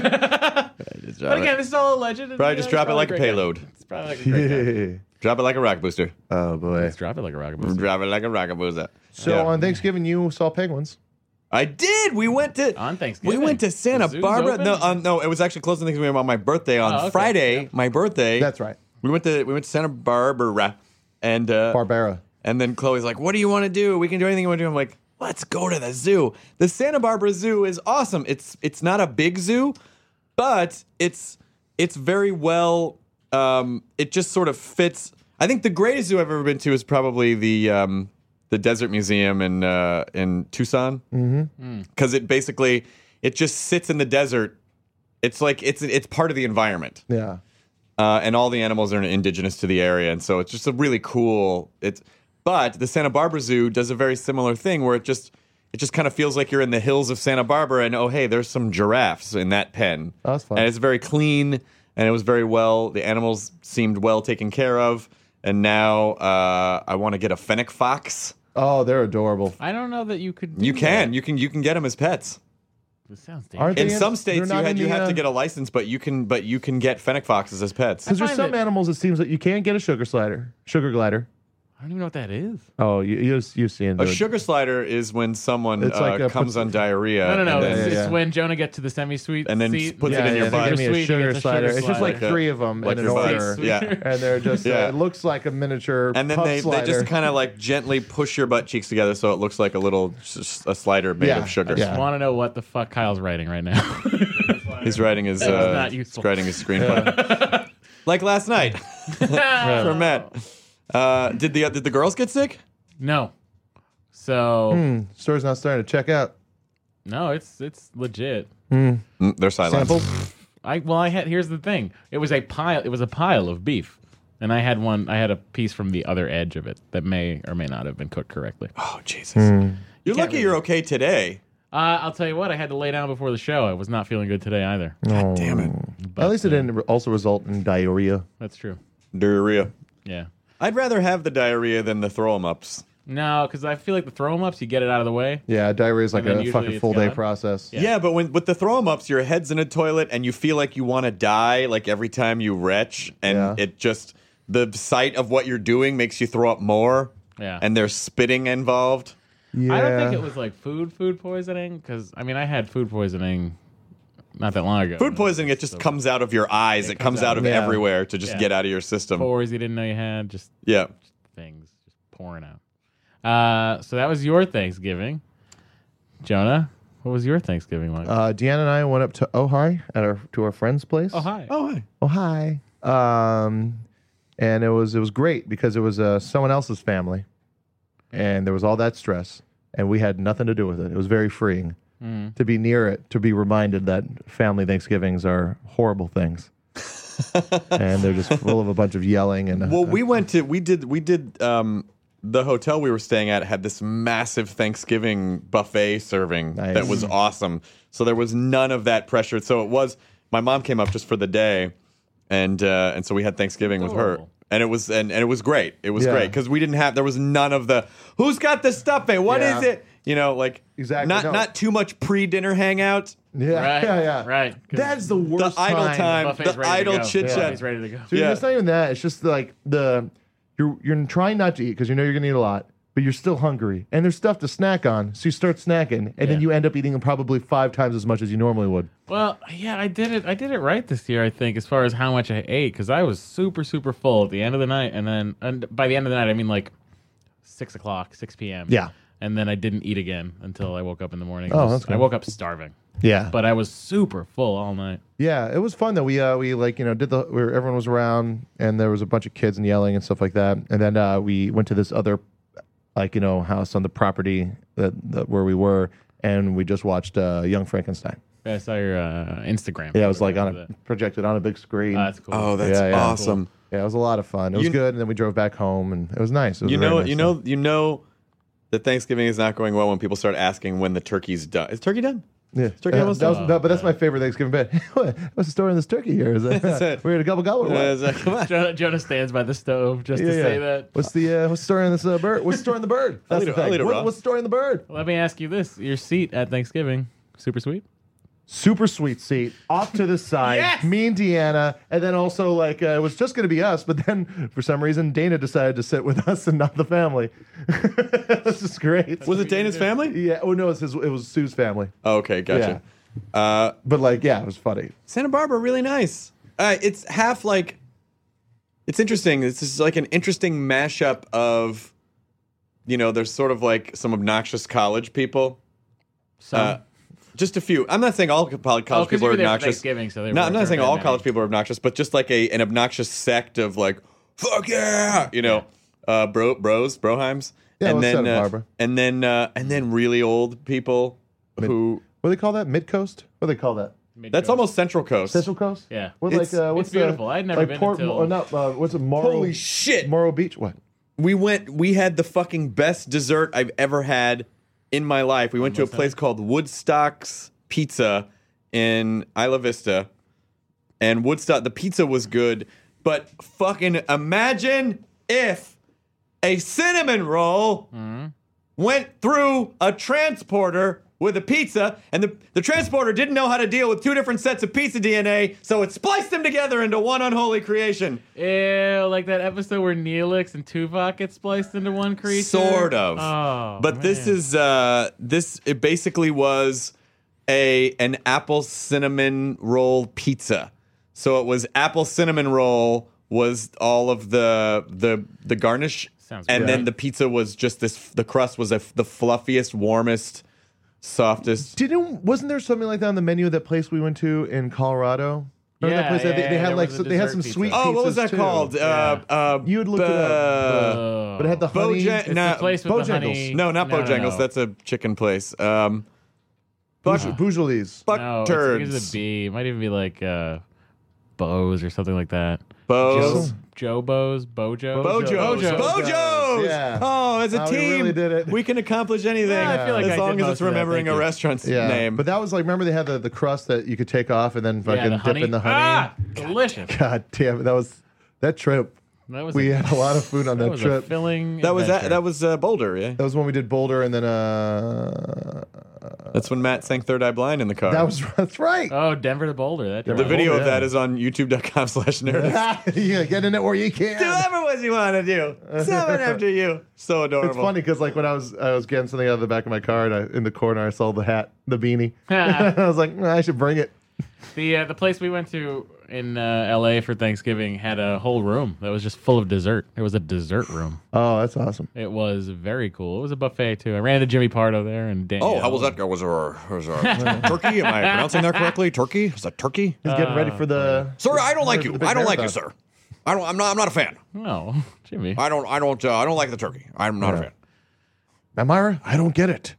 Speaker 7: it.
Speaker 9: Just
Speaker 8: But
Speaker 9: drop
Speaker 8: again,
Speaker 9: it.
Speaker 8: this is all alleged. and,
Speaker 9: Probably
Speaker 8: you know,
Speaker 9: just
Speaker 8: it's
Speaker 9: drop it
Speaker 8: probably
Speaker 9: like a
Speaker 8: great guy.
Speaker 9: payload.
Speaker 8: It's probably like a great guy.
Speaker 9: Drop it like a rock booster.
Speaker 7: Oh boy.
Speaker 8: Let's drop it like a rocket booster.
Speaker 9: Drop it like a rocket booster.
Speaker 7: So
Speaker 9: Yeah.
Speaker 7: on Thanksgiving, you saw penguins.
Speaker 9: I did. We went to
Speaker 8: On Thanksgiving?
Speaker 9: We went to Santa
Speaker 8: The zoo's
Speaker 9: Barbara.
Speaker 8: open?
Speaker 9: No, um, no, it was actually close to Thanksgiving on my birthday on
Speaker 8: Oh, okay.
Speaker 9: Friday.
Speaker 8: Yeah.
Speaker 9: My birthday.
Speaker 7: That's right.
Speaker 9: We went to we went to Santa Barbara, and uh,
Speaker 7: Barbara.
Speaker 9: and then Chloe's like, "What do you want to do? We can do anything you want to do." I'm like, "Let's go to the zoo." The Santa Barbara Zoo is awesome. It's it's not a big zoo, but it's it's very well. Um, it just sort of fits. I think the greatest zoo I've ever been to is probably the um, the Desert Museum in uh, in Tucson, because it basically it just sits in the desert. It's like it's it's part of the environment.
Speaker 7: Yeah.
Speaker 9: Uh, and all the animals are indigenous to the area, and so it's just a really cool. It's but the Santa Barbara Zoo does a very similar thing where it just it just kind of feels like you're in the hills of Santa Barbara, and oh hey, there's some giraffes in that pen.
Speaker 7: Oh, that's fun.
Speaker 9: And it's very clean, and it was very well. The animals seemed well taken care of, and now uh, I want to get a fennec fox.
Speaker 7: Oh, they're adorable.
Speaker 8: I don't know that you could. Do
Speaker 9: You can,
Speaker 8: That.
Speaker 9: you can, you can get them as pets.
Speaker 8: This sounds
Speaker 7: Aren't
Speaker 8: dangerous.
Speaker 7: they
Speaker 9: In some states,
Speaker 7: they're
Speaker 9: you,
Speaker 7: not
Speaker 9: had,
Speaker 7: in
Speaker 9: you
Speaker 7: the,
Speaker 9: have
Speaker 7: uh,
Speaker 9: to get a license, but you can, but you can get fennec foxes as pets.
Speaker 7: Because there's
Speaker 8: find
Speaker 7: some
Speaker 8: it-
Speaker 7: animals, it seems that you can't get a sugar slider, sugar glider.
Speaker 8: I don't even know what that is.
Speaker 7: Oh, you you you've seen
Speaker 9: A
Speaker 7: the-
Speaker 9: sugar slider is when someone
Speaker 7: It's
Speaker 9: uh,
Speaker 7: like a-
Speaker 9: comes on diarrhea.
Speaker 8: No, no, no.
Speaker 9: and
Speaker 8: It's,
Speaker 9: then-
Speaker 7: yeah,
Speaker 8: it's
Speaker 7: yeah.
Speaker 8: when Jonah gets to the semi-sweet
Speaker 9: And then
Speaker 8: seat.
Speaker 9: puts it
Speaker 7: Yeah,
Speaker 9: in
Speaker 7: yeah,
Speaker 9: your
Speaker 7: they
Speaker 9: butt.
Speaker 7: give me a
Speaker 8: Sweet, he
Speaker 7: sugar
Speaker 8: gets a
Speaker 7: slider.
Speaker 8: sugar
Speaker 7: It's just like
Speaker 9: slider.
Speaker 7: three of them
Speaker 9: Like
Speaker 7: in an
Speaker 9: your butt.
Speaker 7: order.
Speaker 9: Yeah.
Speaker 7: And they're just,
Speaker 9: Yeah.
Speaker 7: uh, it looks like a miniature
Speaker 9: And then
Speaker 7: puff
Speaker 9: they, they
Speaker 7: slider.
Speaker 9: just kind of like gently push your butt cheeks together so it looks like a little s- a slider made
Speaker 7: Yeah,
Speaker 9: of sugar.
Speaker 7: yeah.
Speaker 8: I want to know what the fuck Kyle's writing right now.
Speaker 9: He's writing his
Speaker 8: That was
Speaker 9: uh,
Speaker 8: not
Speaker 9: he's
Speaker 8: useful.
Speaker 9: writing his screenplay. Like last night for Matt. Uh, did the did the girls get sick?
Speaker 8: no. So
Speaker 7: Hmm, store's not starting to check out.
Speaker 8: no, it's it's legit.
Speaker 9: Mm, they're silent.
Speaker 7: Samples?
Speaker 8: I well, I had here's the thing. It was a pile. It was a pile of beef, and I had one. I had a piece from the other edge of it that may or may not have been cooked correctly. Uh,
Speaker 9: Oh Jesus! You're lucky
Speaker 8: really-
Speaker 9: you're okay today.
Speaker 8: I'll tell you what. I had to lay down before the show. I was not feeling good today either.
Speaker 9: God damn it!
Speaker 8: But,
Speaker 7: At least it
Speaker 8: uh,
Speaker 7: didn't re- also result in diarrhea.
Speaker 8: That's true.
Speaker 9: Diarrhea.
Speaker 8: Yeah.
Speaker 9: I'd rather have the diarrhea than the throw 'em ups.
Speaker 8: No, because I feel like the throw 'em ups, you get it out of the way.
Speaker 7: Yeah, diarrhea is like
Speaker 8: And then
Speaker 7: a
Speaker 8: usually
Speaker 7: fucking
Speaker 8: it's
Speaker 7: full day
Speaker 8: gone.
Speaker 7: process.
Speaker 8: Yeah.
Speaker 9: Yeah, but when with the throw 'em ups, your head's in a toilet and you feel like you want to die like every time you retch, and
Speaker 7: Yeah.
Speaker 9: it just the sight of what you're doing makes you throw up more.
Speaker 8: Yeah.
Speaker 9: And there's spitting involved.
Speaker 7: Yeah.
Speaker 8: I don't think it was like food food poisoning because I mean I had food poisoning not that long ago.
Speaker 9: Food poisoning, it just comes out of your eyes. It, comes, out of
Speaker 7: Yeah.
Speaker 9: everywhere to just
Speaker 8: Yeah.
Speaker 9: get out of your system.
Speaker 8: Pores you didn't know you had, just
Speaker 9: Yeah.
Speaker 8: things just pouring out. Uh, so that was your Thanksgiving, Jonah. What was your Thanksgiving like?
Speaker 7: Uh, Deanna and I went up to Ojai at our to our friend's place.
Speaker 8: oh hi.
Speaker 9: Oh, hi.
Speaker 7: Oh hi. Um, and it was it was great because it was uh, someone else's family, and there was all that stress, and we had nothing to do with it. It was very freeing to be near it, to be reminded that family Thanksgivings are horrible things, and they're just full of a bunch of yelling and.
Speaker 9: Well, we went to we did we did um the hotel we were staying at had this massive Thanksgiving buffet serving
Speaker 7: Nice.
Speaker 9: that was awesome. So there was none of that pressure. So it was my mom came up just for the day, and uh, and so we had Thanksgiving with her.
Speaker 8: Adorable.
Speaker 9: and it was and, and it was great. It was
Speaker 7: Yeah.
Speaker 9: great because we didn't have there was none of the who's got the stuffing? What is
Speaker 7: Yeah.
Speaker 9: it? You know, like
Speaker 7: Exactly,
Speaker 9: not
Speaker 7: no.
Speaker 9: not too much pre-dinner hangout.
Speaker 7: Yeah,
Speaker 8: Right,
Speaker 7: yeah, yeah.
Speaker 8: right. 'Cause
Speaker 7: That's the
Speaker 9: The
Speaker 7: worst
Speaker 9: idle time,
Speaker 8: Buffet's
Speaker 9: the
Speaker 8: ready to
Speaker 9: idle
Speaker 8: go.
Speaker 9: chit
Speaker 8: Yeah.
Speaker 9: chat.
Speaker 8: Buffet's ready to go.
Speaker 7: So
Speaker 9: Yeah.
Speaker 7: it's not even that. It's just like the you're you're trying not to eat because you know you're gonna eat a lot, but you're still hungry, and there's stuff to snack on. So you start snacking, and then
Speaker 8: Yeah.
Speaker 7: you end up eating probably five times as much as you normally would.
Speaker 8: Well, yeah, I did it. I did it right this year, I think, as far as how much I ate, because I was super, super full at the end of the night, and then and by the end of the night, I mean like six o'clock, six p.m.
Speaker 7: Yeah.
Speaker 8: and then I didn't eat again until I woke up in the morning.
Speaker 7: Oh,
Speaker 8: I was-
Speaker 7: that's good.
Speaker 8: I woke up starving,
Speaker 7: Yeah,
Speaker 8: but I was super full all night.
Speaker 7: yeah, it was fun though. We uh we like you know did the where everyone was around, and there was a bunch of kids and yelling and stuff like that, and then uh, we went to this other like you know house on the property that, that where we were, and we just watched uh, Young Frankenstein.
Speaker 8: I saw your uh, Instagram.
Speaker 7: Yeah, it was like on
Speaker 8: that.
Speaker 7: a projected on a big screen.
Speaker 8: Oh, that's cool.
Speaker 9: Oh, that's
Speaker 7: Yeah, yeah.
Speaker 9: awesome.
Speaker 7: Yeah, it was a lot of fun. It was
Speaker 9: You-
Speaker 7: good, and then we drove back home, and it was nice. It was
Speaker 9: You
Speaker 7: very
Speaker 9: know,
Speaker 7: nice.
Speaker 9: you know, you know that Thanksgiving is not going well when people start asking when the turkey's done. Is turkey done?
Speaker 7: Yeah,
Speaker 9: turkey
Speaker 7: Uh,
Speaker 9: almost
Speaker 7: that was,
Speaker 9: done?
Speaker 7: that- but that's my favorite Thanksgiving bit. What's the story in this turkey here? Is that
Speaker 9: it.
Speaker 7: we're gonna gobble gobble? Or what?
Speaker 9: Uh, is that- come on.
Speaker 8: Jonah, Jonah stands by the stove just
Speaker 7: Yeah,
Speaker 8: to
Speaker 7: yeah.
Speaker 8: say that.
Speaker 7: What's the uh, what's the story in this uh, bird? What's the story in the bird? That's
Speaker 9: eat
Speaker 7: the
Speaker 9: it- I'll
Speaker 7: thing.
Speaker 9: eat it
Speaker 7: What-
Speaker 9: raw.
Speaker 7: what's the story in the bird?
Speaker 8: Let me ask you this: your seat at Thanksgiving, super sweet.
Speaker 7: Super sweet seat off to the side.
Speaker 8: Yes!
Speaker 7: Me and Deanna, and then also like uh, it was just gonna be us, but then for some reason Dana decided to sit with us and not the family. This is great.
Speaker 9: Was it Dana's family?
Speaker 7: Yeah. Oh no, it's his, it was Sue's family.
Speaker 9: Oh, okay, gotcha. Uh,
Speaker 7: But like, yeah, it was funny.
Speaker 9: Santa Barbara, really nice. Uh, it's half like. It's interesting. This is like an interesting mashup of, you know, there's sort of like some obnoxious college people.
Speaker 8: So,
Speaker 9: Uh, just a few. I'm not saying all co- college
Speaker 8: Oh, 'cause
Speaker 9: people
Speaker 8: you
Speaker 9: are
Speaker 8: were there for
Speaker 9: obnoxious.
Speaker 8: Thanksgiving, so they
Speaker 9: no,
Speaker 8: were-
Speaker 9: I'm
Speaker 8: they
Speaker 9: not
Speaker 8: were
Speaker 9: saying
Speaker 8: very
Speaker 9: all
Speaker 8: many.
Speaker 9: college people are obnoxious, but just like a an obnoxious sect of like, fuck yeah, you know, uh, bro, bros, broheims,
Speaker 7: Yeah,
Speaker 9: and
Speaker 7: well,
Speaker 9: then
Speaker 7: Santa
Speaker 9: uh,
Speaker 7: Barbara.
Speaker 9: and then uh, and then really old people
Speaker 7: Mid-
Speaker 9: who.
Speaker 7: What do they call that? Mid coast? What do they call that?
Speaker 9: That's almost Central Coast.
Speaker 7: Central Coast?
Speaker 8: Yeah.
Speaker 7: What,
Speaker 9: It's-
Speaker 7: like, uh, what's
Speaker 8: it's beautiful.
Speaker 7: The,
Speaker 8: I'd never
Speaker 7: like
Speaker 8: been
Speaker 7: Port,
Speaker 8: until-
Speaker 7: Or not, uh, what's it? Morrow,
Speaker 9: Holy shit!
Speaker 7: Morrow Beach? What?
Speaker 9: We went. We had the fucking best dessert I've ever had in my life. We went to a place called Woodstock's Pizza in Isla Vista, and Woodstock. The pizza was good, but fucking imagine if a cinnamon roll went through a transporter with a pizza, and the, the transporter didn't know how to deal with two different sets of pizza D N A, so it spliced them together into one unholy creation.
Speaker 8: Ew, like that episode where Neelix and Tuvok get spliced into one creature.
Speaker 9: Sort of.
Speaker 8: Oh,
Speaker 9: but this
Speaker 8: man.
Speaker 9: is uh this it basically was a an apple cinnamon roll pizza. So it was apple cinnamon roll was all of the the the garnish,
Speaker 8: Sounds
Speaker 9: and
Speaker 8: great.
Speaker 9: then the pizza was just this. The crust was a, the fluffiest, warmest, softest.
Speaker 7: Didn't wasn't there something like that on the menu of that place we went to in Colorado? Remember
Speaker 8: Yeah,
Speaker 7: that place? They-
Speaker 8: yeah,
Speaker 7: they,
Speaker 8: yeah,
Speaker 7: they had
Speaker 8: there
Speaker 7: like
Speaker 8: was a
Speaker 7: so, they had
Speaker 8: dessert
Speaker 7: some
Speaker 8: pizza.
Speaker 7: sweet.
Speaker 9: Oh, what was
Speaker 7: pizzas,
Speaker 9: that
Speaker 7: too.
Speaker 9: called? Uh, uh,
Speaker 7: You had looked it up,
Speaker 8: Uh,
Speaker 7: but it had the honey.
Speaker 9: Bojan-
Speaker 8: it's
Speaker 9: nah,
Speaker 8: the place with
Speaker 7: Bojangles.
Speaker 8: the honey.
Speaker 9: no, not
Speaker 8: no, no,
Speaker 9: Bojangles.
Speaker 8: no.
Speaker 9: That's a chicken place. Um,
Speaker 7: Bouj-
Speaker 9: Buck,
Speaker 7: Boujalie's.
Speaker 9: Buck
Speaker 8: no, it's-
Speaker 9: turds.
Speaker 8: it begins with a B. It might even be like uh, Bo's or something like that.
Speaker 9: Bo's.
Speaker 8: Joe, Joe Bo's, Bojo,
Speaker 9: Bojo's.
Speaker 8: Bojo.
Speaker 9: Bojo's.
Speaker 7: Yeah.
Speaker 9: Oh, as a
Speaker 7: Oh, we
Speaker 9: team,
Speaker 7: really did it.
Speaker 9: we can accomplish anything.
Speaker 8: Yeah, I feel like
Speaker 9: as
Speaker 8: I
Speaker 9: long
Speaker 8: did
Speaker 9: as
Speaker 8: most
Speaker 9: it's
Speaker 8: of that.
Speaker 9: remembering
Speaker 8: Thank
Speaker 9: a
Speaker 8: you.
Speaker 9: restaurant's
Speaker 7: Yeah,
Speaker 9: name.
Speaker 7: but that was like remember they had the, the crust that you could take off and then fucking
Speaker 8: Yeah, the
Speaker 7: dip
Speaker 8: honey.
Speaker 7: in the honey.
Speaker 8: Ah, delicious.
Speaker 7: God damn it, that was that trip.
Speaker 8: That was
Speaker 7: We
Speaker 8: a,
Speaker 7: had a lot of food on
Speaker 8: that
Speaker 7: that,
Speaker 8: was
Speaker 7: trip.
Speaker 8: a filling.
Speaker 9: that was that.
Speaker 8: adventure.
Speaker 9: That was uh, Boulder. Yeah,
Speaker 7: That was when we did Boulder, and then uh,
Speaker 9: that's when Matt sang Third Eye Blind in the car.
Speaker 7: that was that's right.
Speaker 8: Oh, Denver to Boulder. That
Speaker 9: the
Speaker 7: Boulder,
Speaker 9: video of
Speaker 7: yeah.
Speaker 9: that is on YouTube.com slash nerdist.
Speaker 7: Yeah, get in it where you can.
Speaker 9: Do whatever was you want to do. Someone after you. So adorable.
Speaker 7: It's funny because like when I was I was getting something out of the back of my car, and I, in the corner I saw the hat, the beanie. I was like, "Mm, I should bring it.
Speaker 8: The uh, the place we went to in uh, L A for Thanksgiving had a whole room that was just full of dessert. It was a dessert room.
Speaker 7: Oh, that's awesome.
Speaker 8: It was very cool. It was a buffet too. I ran into Jimmy Pardo there and Danielle.
Speaker 9: Oh, how was that? Was there, was there turkey? Am I pronouncing that correctly? Turkey? Is that turkey?
Speaker 7: He's getting ready for the.
Speaker 9: Sir, I don't like
Speaker 7: for
Speaker 9: you.
Speaker 7: the big
Speaker 9: I don't like you,
Speaker 7: marathon.
Speaker 9: sir. I don't. I'm not. I'm not a fan.
Speaker 8: No, Jimmy.
Speaker 9: I don't. I don't. Uh, I don't like the turkey. I'm not a fan.
Speaker 7: Now, Myra, I don't get it.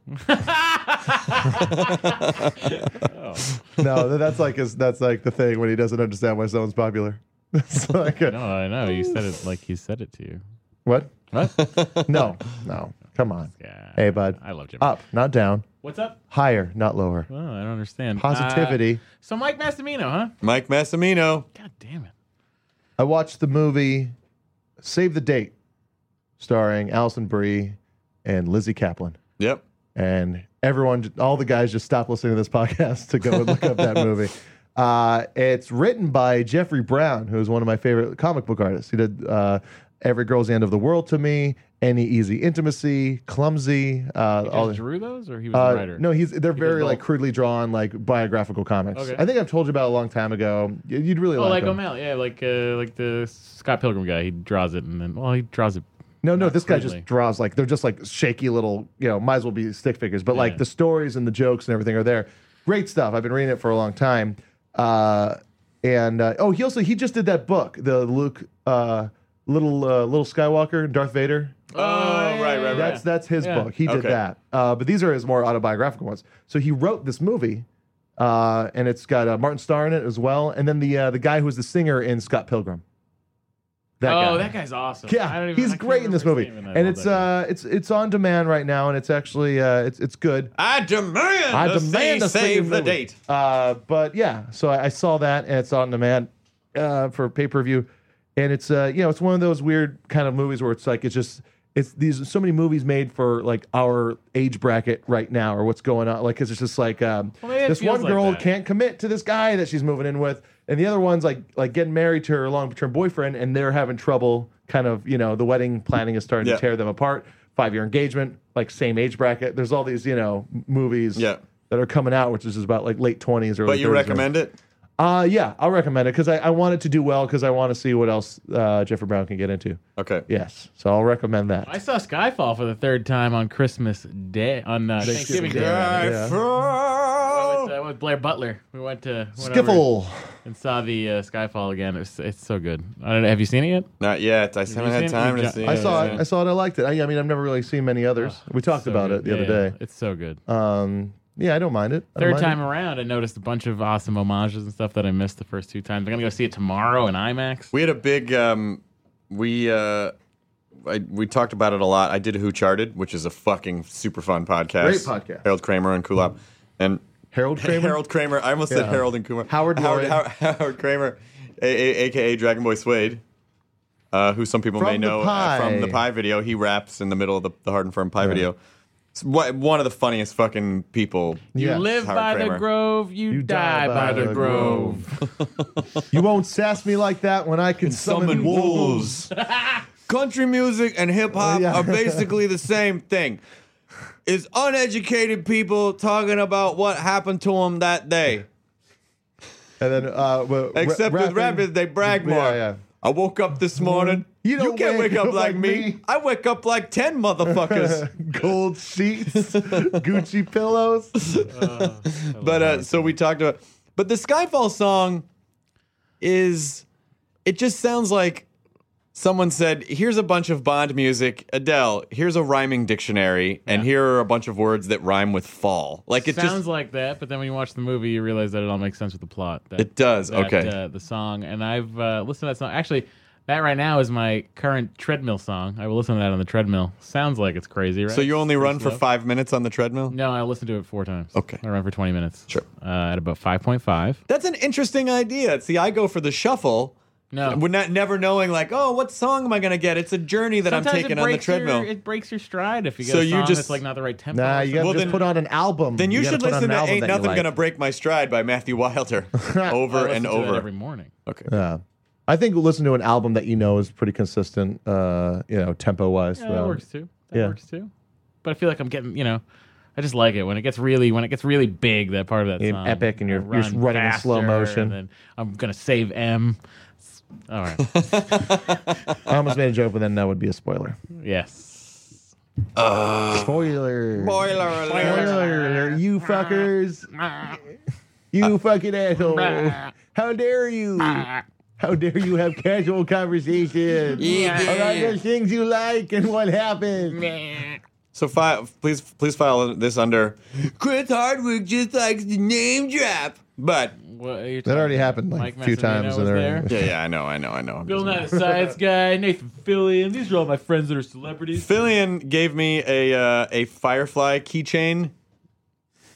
Speaker 7: No, that's like his, that's like the thing when he doesn't understand why someone's popular. It's like a,
Speaker 8: No, I know. You said it like he said it to you.
Speaker 7: what?
Speaker 8: What?
Speaker 7: No, no. Come on.
Speaker 8: Yeah.
Speaker 7: Hey, bud.
Speaker 8: I love Jimmy.
Speaker 7: Up, not down.
Speaker 8: What's up?
Speaker 7: Higher, not lower.
Speaker 8: Oh, I don't understand.
Speaker 7: Positivity.
Speaker 8: Uh, so Mike Massimino, huh?
Speaker 9: Mike Massimino.
Speaker 8: God damn it.
Speaker 7: I watched the movie Save the Date, starring Alison Brie and Lizzie Kaplan.
Speaker 9: Yep.
Speaker 7: And everyone, all the guys just stopped listening to this podcast to go and look up that movie. Uh, it's written by Jeffrey Brown, who is one of my favorite comic book artists. He did uh, Every Girl's the End of the World to Me, Any Easy Intimacy, Clumsy. Uh,
Speaker 8: You
Speaker 7: all
Speaker 8: guys drew those, or he was
Speaker 7: uh,
Speaker 8: the writer?
Speaker 7: No, he's they're
Speaker 8: He
Speaker 7: very
Speaker 8: did
Speaker 7: like
Speaker 8: both.
Speaker 7: crudely drawn, like biographical comics.
Speaker 8: Okay.
Speaker 7: I think I've told you about it a long time ago. Y- You'd really
Speaker 8: Oh,
Speaker 7: like
Speaker 8: like
Speaker 7: them.
Speaker 8: O'Malley, yeah, like uh, like the Scott Pilgrim guy. He draws it, and then well, he draws it.
Speaker 7: No, no,
Speaker 8: Not
Speaker 7: this guy
Speaker 8: crudely.
Speaker 7: just draws like they're just like shaky little, you know, might as well be stick figures. But like
Speaker 8: Yeah.
Speaker 7: the stories and the jokes and everything are there. Great stuff. I've been reading it for a long time. Uh, and uh, oh, he also he just did that book, the Luke uh, little uh, little Skywalker, Darth Vader.
Speaker 9: Oh, right, right, right.
Speaker 7: That's that's his
Speaker 8: Yeah.
Speaker 7: book. He did
Speaker 9: Okay.
Speaker 7: that. Uh, but these are his more autobiographical ones. So he wrote this movie, uh, and it's got uh, Martin Starr in it as well, and then the uh, the guy who was the singer in Scott Pilgrim. That
Speaker 8: oh,
Speaker 7: guy.
Speaker 8: that guy's awesome. I
Speaker 7: Yeah,
Speaker 8: don't even,
Speaker 7: he's
Speaker 8: I can't
Speaker 7: great in this
Speaker 8: remember
Speaker 7: movie,
Speaker 8: his name, I
Speaker 7: and
Speaker 8: love
Speaker 7: it's
Speaker 8: that guy.
Speaker 7: uh, it's it's on demand right now, and it's actually uh, it's it's good.
Speaker 9: I demand.
Speaker 7: I
Speaker 9: to
Speaker 7: demand
Speaker 9: see
Speaker 7: to see
Speaker 9: save the
Speaker 7: movie.
Speaker 9: date.
Speaker 7: Uh, but yeah, so I, I saw that, and it's on demand uh, for pay per view, and it's uh, you know, it's one of those weird kind of movies where it's like it's just it's these so many movies made for like our age bracket right now, or what's going on, like because it's just like um,
Speaker 8: Well, maybe it
Speaker 7: this
Speaker 8: feels
Speaker 7: one
Speaker 8: like
Speaker 7: girl
Speaker 8: that.
Speaker 7: can't commit to this guy that she's moving in with, and the other one's like like getting married to her long term boyfriend, and they're having trouble. Kind of, you know, the wedding planning is starting
Speaker 9: Yeah.
Speaker 7: to tear them apart. Five year engagement, like same age bracket. There's all these, you know, m- movies
Speaker 9: Yeah.
Speaker 7: that are coming out, which is about like late twenties or.
Speaker 9: But you recommend it?
Speaker 7: Uh yeah, I'll recommend it because I, I want it to do well because I want to see what else uh, Jeffrey Brown can get into.
Speaker 9: Okay.
Speaker 7: Yes, so I'll recommend that.
Speaker 8: I saw Skyfall for the third time on Christmas Day on uh, Thanksgiving Day.
Speaker 7: Yeah.
Speaker 8: I went, uh, with Blair Butler. We went to went over
Speaker 7: Skiffle.
Speaker 8: and saw the uh, Skyfall again. It's it's so good. I don't know, have you seen it yet?
Speaker 9: Not yet. I just haven't
Speaker 8: you
Speaker 9: had
Speaker 8: seen it?
Speaker 9: time
Speaker 8: You
Speaker 9: to
Speaker 8: ju-
Speaker 9: see it.
Speaker 7: I saw it.
Speaker 9: Yeah.
Speaker 7: I saw it. I liked it. I, I mean, I've never really seen many others. we talked
Speaker 8: So
Speaker 7: about
Speaker 8: good.
Speaker 7: it the
Speaker 8: Yeah,
Speaker 7: other
Speaker 8: yeah.
Speaker 7: day.
Speaker 8: It's so good.
Speaker 7: Um, yeah, I don't mind it. I don't
Speaker 8: Third
Speaker 7: mind
Speaker 8: time
Speaker 7: it.
Speaker 8: around, I noticed a bunch of awesome homages and stuff that I missed the first two times. I'm gonna go see it tomorrow in IMAX.
Speaker 9: We had a big. Um, we uh, I, we talked about it a lot. I did Who Charted, which is a fucking super fun podcast.
Speaker 7: Great podcast.
Speaker 9: Harold Kramer and Kulop, and
Speaker 7: Harold Kramer?
Speaker 9: Harold Kramer. I almost said
Speaker 7: Yeah.
Speaker 9: Harold and Kumar.
Speaker 7: Howard
Speaker 9: Howard,
Speaker 7: Lloyd.
Speaker 9: Howard, Howard Kramer, a, a, aka Dragon Boy Suede, uh, who some people
Speaker 7: From
Speaker 9: may
Speaker 7: the
Speaker 9: know uh,
Speaker 7: Pie.
Speaker 9: from the Pie video. He raps in the middle of the, the Hard and Firm Pie video. It's wha- one of the funniest fucking people.
Speaker 8: You
Speaker 7: Yes.
Speaker 8: live
Speaker 9: Howard
Speaker 8: by
Speaker 9: Kramer.
Speaker 8: the grove, you, die, by, the, grove.
Speaker 7: You won't sass me like that when I can summon,
Speaker 9: Summon
Speaker 7: wolves.
Speaker 9: wolves. Country music and hip hop
Speaker 7: Yeah.
Speaker 9: are basically the same thing. It's uneducated people talking about what happened to them that day.
Speaker 7: And then, uh, well,
Speaker 9: Except
Speaker 7: ra-
Speaker 9: with rappers, they brag more.
Speaker 7: Yeah, yeah.
Speaker 9: I woke up this morning.
Speaker 7: You
Speaker 9: You,
Speaker 7: don't
Speaker 9: can't
Speaker 7: wake
Speaker 9: wake, up,
Speaker 7: up
Speaker 9: like
Speaker 7: like
Speaker 9: me.
Speaker 7: me.
Speaker 9: I wake up like ten motherfuckers.
Speaker 7: Gold sheets, Gucci pillows.
Speaker 9: But uh, so we talked about. But the Skyfall song is. It just sounds like someone said, "Here's a bunch of Bond music, Adele. Here's a rhyming dictionary, and
Speaker 8: Yeah.
Speaker 9: here are a bunch of words that rhyme with fall." Like it
Speaker 8: Sounds
Speaker 9: just.
Speaker 8: like that, but then when you watch the movie, you realize that it all makes sense with the plot. That,
Speaker 9: It does,
Speaker 8: that,
Speaker 9: okay.
Speaker 8: Uh, the song, and I've uh, listened to that song. Actually, that right now is my current treadmill song. I will listen to that on the treadmill. Sounds like it's crazy, right?
Speaker 9: So you only
Speaker 8: Pretty
Speaker 9: run for
Speaker 8: slow.
Speaker 9: five minutes on the treadmill?
Speaker 8: No, I listened to it four times.
Speaker 9: Okay.
Speaker 8: I run for twenty minutes.
Speaker 9: Sure.
Speaker 8: Uh, at about five point five.
Speaker 9: That's an interesting idea. See, I go for the shuffle.
Speaker 8: No.
Speaker 9: We're not never knowing like, oh, what song am I gonna get? It's a journey that
Speaker 8: Sometimes
Speaker 9: I'm
Speaker 8: it
Speaker 9: taking on the
Speaker 8: breaks
Speaker 9: treadmill.
Speaker 8: Your, it breaks your stride if you get
Speaker 9: So
Speaker 8: a
Speaker 9: you
Speaker 8: song
Speaker 9: just-
Speaker 8: that's like not the right tempo.
Speaker 7: Nah,
Speaker 8: or
Speaker 7: you gotta
Speaker 9: Well,
Speaker 7: just
Speaker 9: then-
Speaker 7: put on an album.
Speaker 9: then you,
Speaker 7: gotta
Speaker 9: should
Speaker 7: put on
Speaker 9: listen
Speaker 7: an
Speaker 9: to
Speaker 7: album
Speaker 9: Ain't
Speaker 7: that you
Speaker 9: Nothing
Speaker 7: like.
Speaker 9: Gonna Break My Stride by Matthew Wilder
Speaker 8: I
Speaker 9: over
Speaker 8: listen
Speaker 9: and
Speaker 8: to it
Speaker 9: over.
Speaker 8: every morning.
Speaker 9: Okay.
Speaker 7: Yeah. I think listen to an album that you know is pretty consistent, uh, you know, tempo wise.
Speaker 8: Yeah, that works too. That
Speaker 7: Yeah.
Speaker 8: works too. But I feel like I'm getting, you know, I just like it when it gets really, when it gets really big. That part of that
Speaker 7: Yeah,
Speaker 8: song,
Speaker 7: epic, and
Speaker 8: I
Speaker 7: you're- you're
Speaker 8: run
Speaker 7: running in slow
Speaker 8: faster,
Speaker 7: motion.
Speaker 8: And then I'm gonna save M. All right.
Speaker 7: I almost made a joke, but then that would be a spoiler.
Speaker 8: Yes.
Speaker 7: Spoiler.
Speaker 9: Spoiler alert.
Speaker 7: Spoiler alert. You fuckers. You fucking asshole. How dare you? How dare you have casual conversations about the things you like and what happened?
Speaker 9: So fi- please, please file this under Chris Hardwick just likes to name drop. But
Speaker 8: What are you
Speaker 7: That already
Speaker 8: talking
Speaker 7: happened
Speaker 8: about?
Speaker 7: like a
Speaker 8: Mike
Speaker 7: few
Speaker 8: Massimino
Speaker 7: times.
Speaker 8: was
Speaker 7: and
Speaker 8: there.
Speaker 7: they're-
Speaker 9: yeah, yeah, I know, I know, I know. I'm
Speaker 8: Bill
Speaker 9: just-
Speaker 8: Nye the Science Guy, Nathan Fillion. These are all my friends that are celebrities.
Speaker 9: Fillion gave me a uh, a Firefly keychain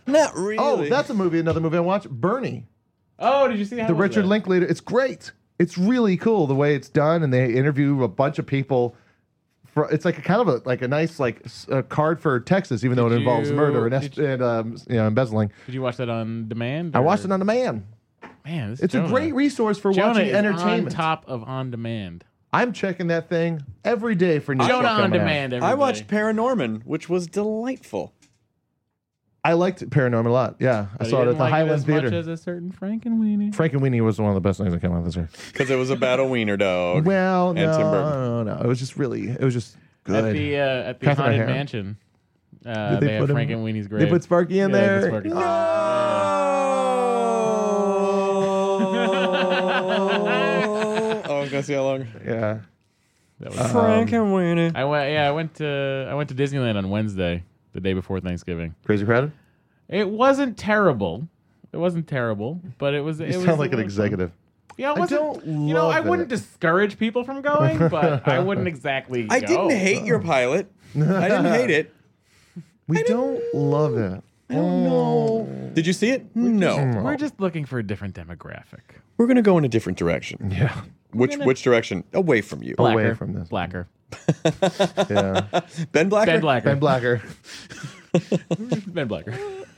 Speaker 9: Not really.
Speaker 7: Oh, that's a movie. Another movie I watched. Bernie,
Speaker 8: Oh, did you see how
Speaker 7: the
Speaker 8: was
Speaker 7: Richard
Speaker 8: that?
Speaker 7: Linklater. It's great. It's really cool the way it's done, and they interview a bunch of people. For, it's like a kind of a like a nice like s- a card for Texas, even though it
Speaker 8: Did
Speaker 7: involves
Speaker 8: you-
Speaker 7: murder and,
Speaker 8: did
Speaker 7: es- and um, you know embezzling.
Speaker 8: Did you watch that on demand?
Speaker 7: I
Speaker 8: or-
Speaker 7: watched it on demand.
Speaker 8: Man, this
Speaker 7: It's
Speaker 8: Jonah.
Speaker 7: a great resource for
Speaker 8: Jonah
Speaker 7: watching
Speaker 8: is
Speaker 7: entertainment.
Speaker 8: on top of on demand.
Speaker 7: I'm checking that thing every day for new
Speaker 8: Jonah
Speaker 7: stuff
Speaker 8: on
Speaker 7: coming out.
Speaker 8: demand. Everybody.
Speaker 9: I watched Paranorman, which was delightful.
Speaker 7: I liked Paranormal a lot. Yeah, I
Speaker 8: But
Speaker 7: saw
Speaker 8: you
Speaker 7: it at
Speaker 8: didn't
Speaker 7: the
Speaker 8: like
Speaker 7: Highland
Speaker 8: as
Speaker 7: Theater.
Speaker 8: Much as a certain Frankenweenie.
Speaker 7: Frankenweenie was one of the best things that came out this year.
Speaker 9: Because it was about a wiener dog.
Speaker 7: Well,
Speaker 9: and
Speaker 7: no,
Speaker 9: Tim Burton.
Speaker 7: no, no, it was just really, it was just good.
Speaker 8: At the uh, at the
Speaker 7: Catherine
Speaker 8: haunted
Speaker 7: O'Hara.
Speaker 8: mansion, uh,
Speaker 7: Did
Speaker 8: they,
Speaker 7: they
Speaker 8: have
Speaker 7: put him-
Speaker 8: Frankenweenie's grave.
Speaker 7: They put Sparky in
Speaker 8: Yeah, they put
Speaker 7: there.
Speaker 8: Sparky.
Speaker 9: Oh, I was gonna see how long.
Speaker 7: Yeah.
Speaker 8: That was
Speaker 9: Frank and Winnie.
Speaker 8: I went. Yeah, I went to I went to Disneyland on Wednesday, the day before Thanksgiving.
Speaker 7: Crazy Crowded?
Speaker 8: It wasn't terrible. It wasn't terrible, but it was.
Speaker 7: You
Speaker 8: it was
Speaker 7: sound like
Speaker 8: it
Speaker 7: an
Speaker 8: was fun.
Speaker 7: executive.
Speaker 8: Yeah, it
Speaker 7: I
Speaker 8: wasn't,
Speaker 7: don't
Speaker 8: You know, I
Speaker 7: love
Speaker 8: wouldn't
Speaker 7: it.
Speaker 8: discourage people from going, but I wouldn't exactly.
Speaker 9: I
Speaker 8: go.
Speaker 9: didn't hate your pilot. I didn't hate it.
Speaker 7: We don't love it.
Speaker 9: Oh no. Did you see it? No.
Speaker 8: We're just looking for a different demographic.
Speaker 9: We're gonna go in a different direction.
Speaker 7: Yeah.
Speaker 9: Which which direction? Away from you.
Speaker 8: Blacker.
Speaker 7: Away from this.
Speaker 8: Blacker.
Speaker 7: Yeah.
Speaker 9: Ben Blacker.
Speaker 8: Ben Blacker.
Speaker 7: Ben Blacker.
Speaker 8: Ben Blacker.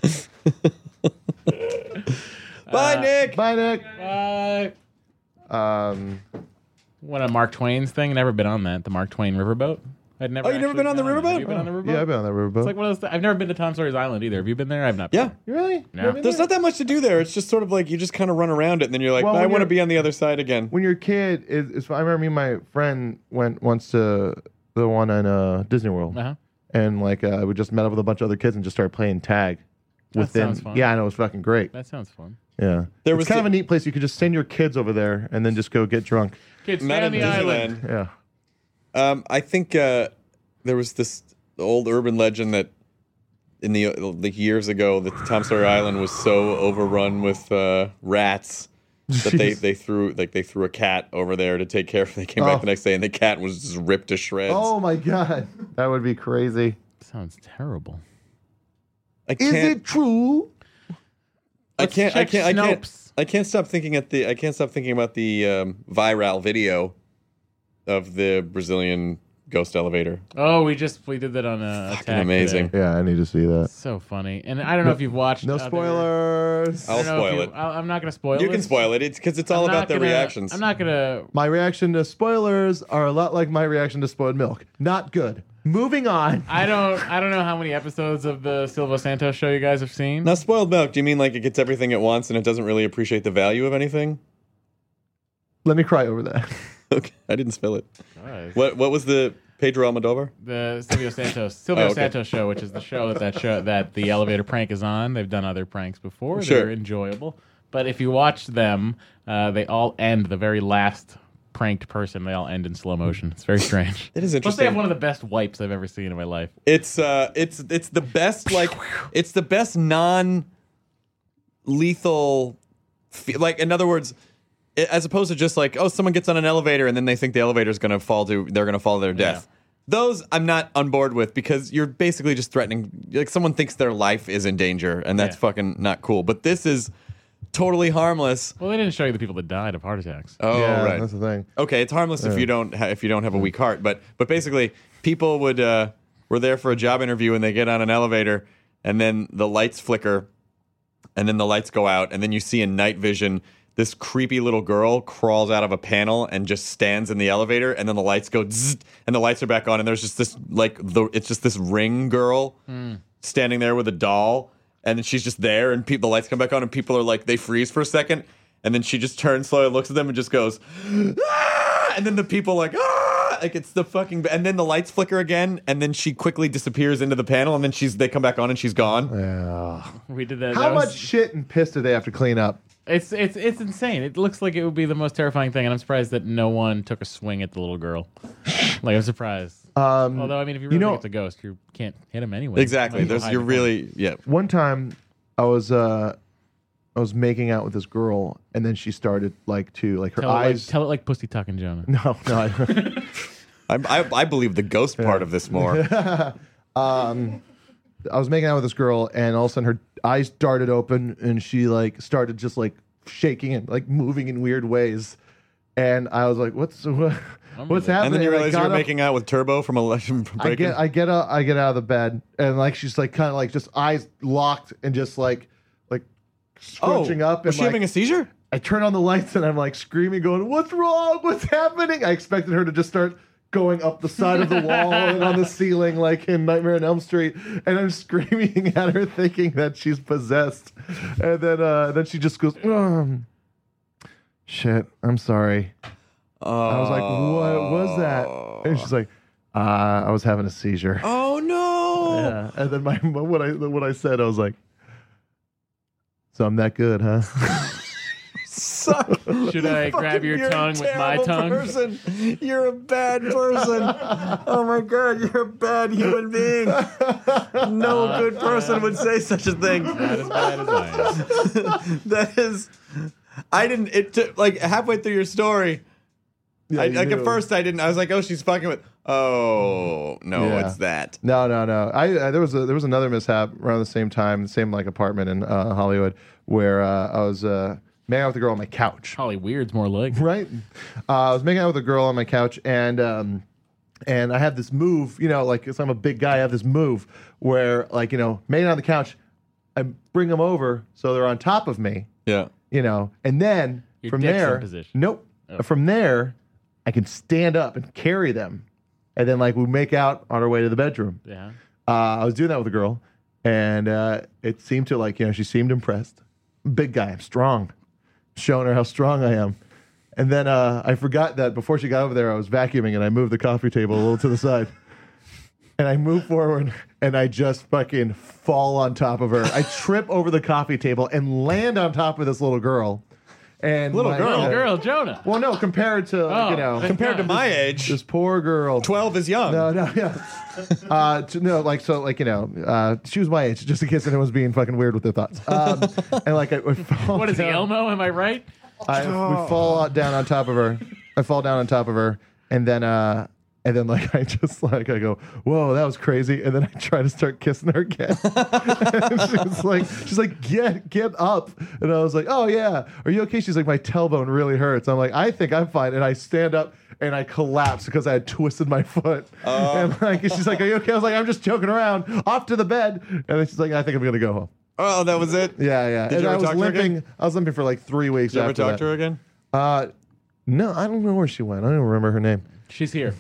Speaker 9: Bye, Nick.
Speaker 7: Bye, Nick.
Speaker 8: Bye.
Speaker 7: Um,
Speaker 8: What a Mark Twain's thing. Never been on that. The Mark Twain riverboat. I'd never.
Speaker 9: Oh, you've never
Speaker 8: actually
Speaker 9: been on the
Speaker 8: gone.
Speaker 9: riverboat?
Speaker 8: Have you been on the riverboat?
Speaker 7: yeah, I've been on that riverboat.
Speaker 8: It's like one of those. Th- I've never been to Tom Sawyer's Island either. Have you been there? I've not. Been
Speaker 9: Yeah.
Speaker 7: You really?
Speaker 8: No.
Speaker 7: Never been
Speaker 9: There's
Speaker 7: there?
Speaker 9: not that much to do there. It's just sort of like you just kind of run around it, and then you're like,
Speaker 7: Well,
Speaker 9: I
Speaker 7: when
Speaker 9: want to
Speaker 7: you're-
Speaker 9: be on the other side again.
Speaker 7: When you're a kid, is, is I remember me and my friend went once to the one in uh, Disney World,
Speaker 8: Uh huh.
Speaker 7: and like uh, we just met up with a bunch of other kids and just started playing tag.
Speaker 8: That
Speaker 7: Within,
Speaker 8: sounds fun.
Speaker 7: Yeah, I know, it was fucking great.
Speaker 8: That sounds fun.
Speaker 7: Yeah,
Speaker 9: There
Speaker 7: it's
Speaker 9: was
Speaker 7: kind
Speaker 9: the-
Speaker 7: of a neat place. You could just send your kids over there and then just go get drunk.
Speaker 8: Kids,
Speaker 9: Not
Speaker 8: stay
Speaker 9: in
Speaker 8: on the island.
Speaker 9: Disneyland.
Speaker 7: Yeah.
Speaker 9: Um, I think uh, there was this old urban legend that in the like years ago that Tom Sawyer Island was so overrun with uh, rats that they,
Speaker 7: Jeez.
Speaker 9: they threw like they threw a cat over there to take care of. They came back
Speaker 7: Oh.
Speaker 9: the next day and the cat was just ripped to shreds.
Speaker 7: Oh my god, that would be crazy.
Speaker 8: Sounds terrible.
Speaker 9: I
Speaker 7: Is
Speaker 9: can't.
Speaker 7: it true?
Speaker 9: I
Speaker 8: Let's
Speaker 9: can't. I
Speaker 8: check
Speaker 9: can't. I can't.
Speaker 8: Snopes.
Speaker 9: I can't stop thinking at the. I can't stop thinking about the um, viral video of the Brazilian ghost elevator.
Speaker 8: Oh, we just we did that on a
Speaker 9: Fucking
Speaker 8: attack
Speaker 9: amazing.
Speaker 8: today.
Speaker 7: Yeah, I need to see that.
Speaker 8: So funny, and I don't know if you've watched.
Speaker 7: No
Speaker 8: other-
Speaker 7: spoilers.
Speaker 8: I
Speaker 9: I'll
Speaker 8: don't know if
Speaker 9: spoil
Speaker 8: you-
Speaker 9: it.
Speaker 8: I- I'm not going to spoil.
Speaker 9: You can
Speaker 8: it.
Speaker 9: spoil it. It's because it's all
Speaker 8: I'm
Speaker 9: about
Speaker 8: not
Speaker 9: their
Speaker 8: gonna-
Speaker 9: reactions.
Speaker 8: I'm not gonna.
Speaker 7: My reaction to spoilers are a lot like my reaction to spoiled milk. Not good. Moving on.
Speaker 8: I don't. I don't know how many episodes of the Silva Santos show you guys have seen.
Speaker 9: Now, spoiled milk. Do you mean like it gets everything at once and it doesn't really appreciate the value of anything?
Speaker 7: Let me cry over that.
Speaker 9: Okay, I didn't spill it.
Speaker 8: Guys.
Speaker 9: What What was the Pedro Almodovar?
Speaker 8: The Silvio Santos Silvio
Speaker 9: Oh, okay.
Speaker 8: Santos show, which is the show that that show that the elevator prank is on. They've done other pranks before.
Speaker 9: Sure.
Speaker 8: They're enjoyable, but if you watch them, uh, they all end the very last pranked person. They all end in slow motion. It's very strange.
Speaker 9: It is
Speaker 8: Plus, they have
Speaker 9: interesting.
Speaker 8: one of the best wipes I've ever seen in my life.
Speaker 9: It's uh, it's it's the best like it's the best non lethal, fe- like in other words, i- as opposed to just like oh someone gets on an elevator and then they think the elevator is going to fall to they're going to fall to their death. Those I'm not on board with because you're basically just threatening like someone thinks their life is in danger and that's
Speaker 8: Yeah.
Speaker 9: fucking not cool. But this is totally harmless.
Speaker 8: Well, they didn't show you the people that died of heart attacks.
Speaker 9: Oh
Speaker 7: yeah,
Speaker 9: right.
Speaker 7: that's the thing.
Speaker 9: Okay, it's harmless if you don't ha- if you don't have a weak heart, but but basically people would uh, were there for a job interview and they get on an elevator and then the lights flicker and then the lights go out and then you see in night vision this creepy little girl crawls out of a panel and just stands in the elevator and then the lights go zzz, and the lights are back on and there's just this like the it's just this ring girl standing there with a doll and then she's just there and people the lights come back on and people are like they freeze for a second and then she just turns slowly looks at them and just goes ah! And then the people like ah like it's the fucking and then the lights flicker again and then she quickly disappears into the panel and then she's they come back on and she's gone.
Speaker 7: Yeah.
Speaker 8: We did that.
Speaker 7: How
Speaker 8: that was-
Speaker 7: much shit and piss do they have to clean up?
Speaker 8: It's it's it's insane. It looks like it would be the most terrifying thing, and I'm surprised that no one took a swing at the little girl. Like I'm surprised.
Speaker 7: Um,
Speaker 8: Although I mean, if you really
Speaker 7: you know-
Speaker 8: think it's a ghost, you can't hit him anyway.
Speaker 9: Exactly.
Speaker 8: Might as well
Speaker 9: There's
Speaker 8: hide
Speaker 9: you're
Speaker 8: the corner.
Speaker 9: really yeah.
Speaker 7: One time, I was uh, I was making out with this girl, and then she started like to like her
Speaker 8: tell it like,
Speaker 7: eyes.
Speaker 8: tell it like pussy talking Jonah.
Speaker 7: no, no. I,
Speaker 9: I, I I believe the ghost part of this more.
Speaker 7: um, I was making out with this girl, and all of a sudden her eyes darted open, and she like started just like shaking and like moving in weird ways, and I was like, "What's what, what's happening?"
Speaker 9: And then you
Speaker 7: And I
Speaker 9: realize you
Speaker 7: got
Speaker 9: were
Speaker 7: up-
Speaker 9: making out with Turbo from Election from
Speaker 7: I
Speaker 9: Breaking.
Speaker 7: get I get out I get out of the bed, and like she's like kind of like just eyes locked and just like like scrunching
Speaker 9: oh,
Speaker 7: up.
Speaker 9: Was
Speaker 7: and
Speaker 9: she
Speaker 7: like,
Speaker 9: having a seizure?
Speaker 7: I turn on the lights and I'm like screaming, going, "What's wrong? What's happening?" I expected her to just start going up the side of the wall and on the ceiling like in Nightmare on Elm Street, and I'm screaming at her thinking that she's possessed, and then uh, then she just goes, um, "Shit, I'm sorry."
Speaker 9: Oh.
Speaker 7: I was like, "What was that?" And she's like, uh, "I was having a seizure."
Speaker 9: Oh no!
Speaker 7: Yeah, and then my what I what I said, I was like, "So I'm that good, huh?"
Speaker 9: Suck.
Speaker 8: Should I grab your
Speaker 9: You're a
Speaker 8: tongue with my
Speaker 9: terrible
Speaker 8: tongue?
Speaker 9: Person. You're a bad person. Oh my god, you're a bad human being. No good person would say such a thing.
Speaker 8: Not as bad as I am.
Speaker 9: That is, I didn't. It took like halfway through your story.
Speaker 7: Yeah,
Speaker 9: I,
Speaker 7: you
Speaker 9: like at
Speaker 7: knew.
Speaker 9: first, I didn't. I was like, "Oh, she's fucking with." Oh no,
Speaker 7: Yeah.
Speaker 9: it's that.
Speaker 7: No, no, no. I, I there was a, there was another mishap around the same time, the same like apartment in uh, Hollywood, where uh, I was uh, making out with a girl on my couch.
Speaker 8: Holly Weird's more like.
Speaker 7: Right. Uh, I was making out with a girl on my couch, and um, and I have this move, you know, like 'cause I'm a big guy, I have this move where, like, you know, making out on the couch, I bring them over so they're on top of me,
Speaker 9: Yeah.
Speaker 7: you know, and then
Speaker 8: Your
Speaker 7: from
Speaker 8: dick's in
Speaker 7: there,
Speaker 8: position.
Speaker 7: nope, from there, I can stand up and carry them, and then like we make out on our way to the bedroom.
Speaker 8: Yeah.
Speaker 7: Uh, I was doing that with a girl, and uh, it seemed to like, you know, she seemed impressed. Big guy, I'm strong. Showing her how strong I am. And then uh, I forgot that before she got over there, I was vacuuming, and I moved the coffee table a little to the side. And I move forward, and I just fucking fall on top of her. I trip over the coffee table and land on top of this little girl. And
Speaker 9: Little
Speaker 7: my-
Speaker 9: girl?
Speaker 8: Little girl, Jonah.
Speaker 7: Well, no, compared to,
Speaker 8: Oh,
Speaker 7: you know,
Speaker 8: thank
Speaker 9: Compared to
Speaker 8: God.
Speaker 9: my age,
Speaker 7: this poor girl.
Speaker 9: twelve is young.
Speaker 7: No, no, yeah. Uh, to, no, like so, like you know, uh, she was my age, just in case anyone was being fucking weird with their thoughts. Um, and like, I, I fall
Speaker 8: What is he,
Speaker 7: down,
Speaker 8: Elmo? Am I right?
Speaker 7: I we fall out- down on top of her. I fall down on top of her, and then, uh, and then like I just like I go, whoa, that was crazy. And then I try to start kissing her again. And she's like, she's like, get get up. And I was like, oh yeah, are you okay? She's like, my tailbone really hurts. I'm like, I think I'm fine. And I stand up. And I collapsed because I had twisted my foot. And like she's like, "Are you okay?" I was like, "I'm just joking around." Off to the bed. And then she's like, "I think I'm gonna go home."
Speaker 9: Oh, that was it.
Speaker 7: Yeah, yeah.
Speaker 9: Did
Speaker 7: and
Speaker 9: you
Speaker 7: I
Speaker 9: ever
Speaker 7: was
Speaker 9: talk to her
Speaker 7: limping.
Speaker 9: again?
Speaker 7: I was limping for like three weeks
Speaker 9: Did you ever
Speaker 7: after
Speaker 9: talk
Speaker 7: that.
Speaker 9: to her again?
Speaker 7: Uh, no, I don't know where she went. I don't even remember her name.
Speaker 8: She's here.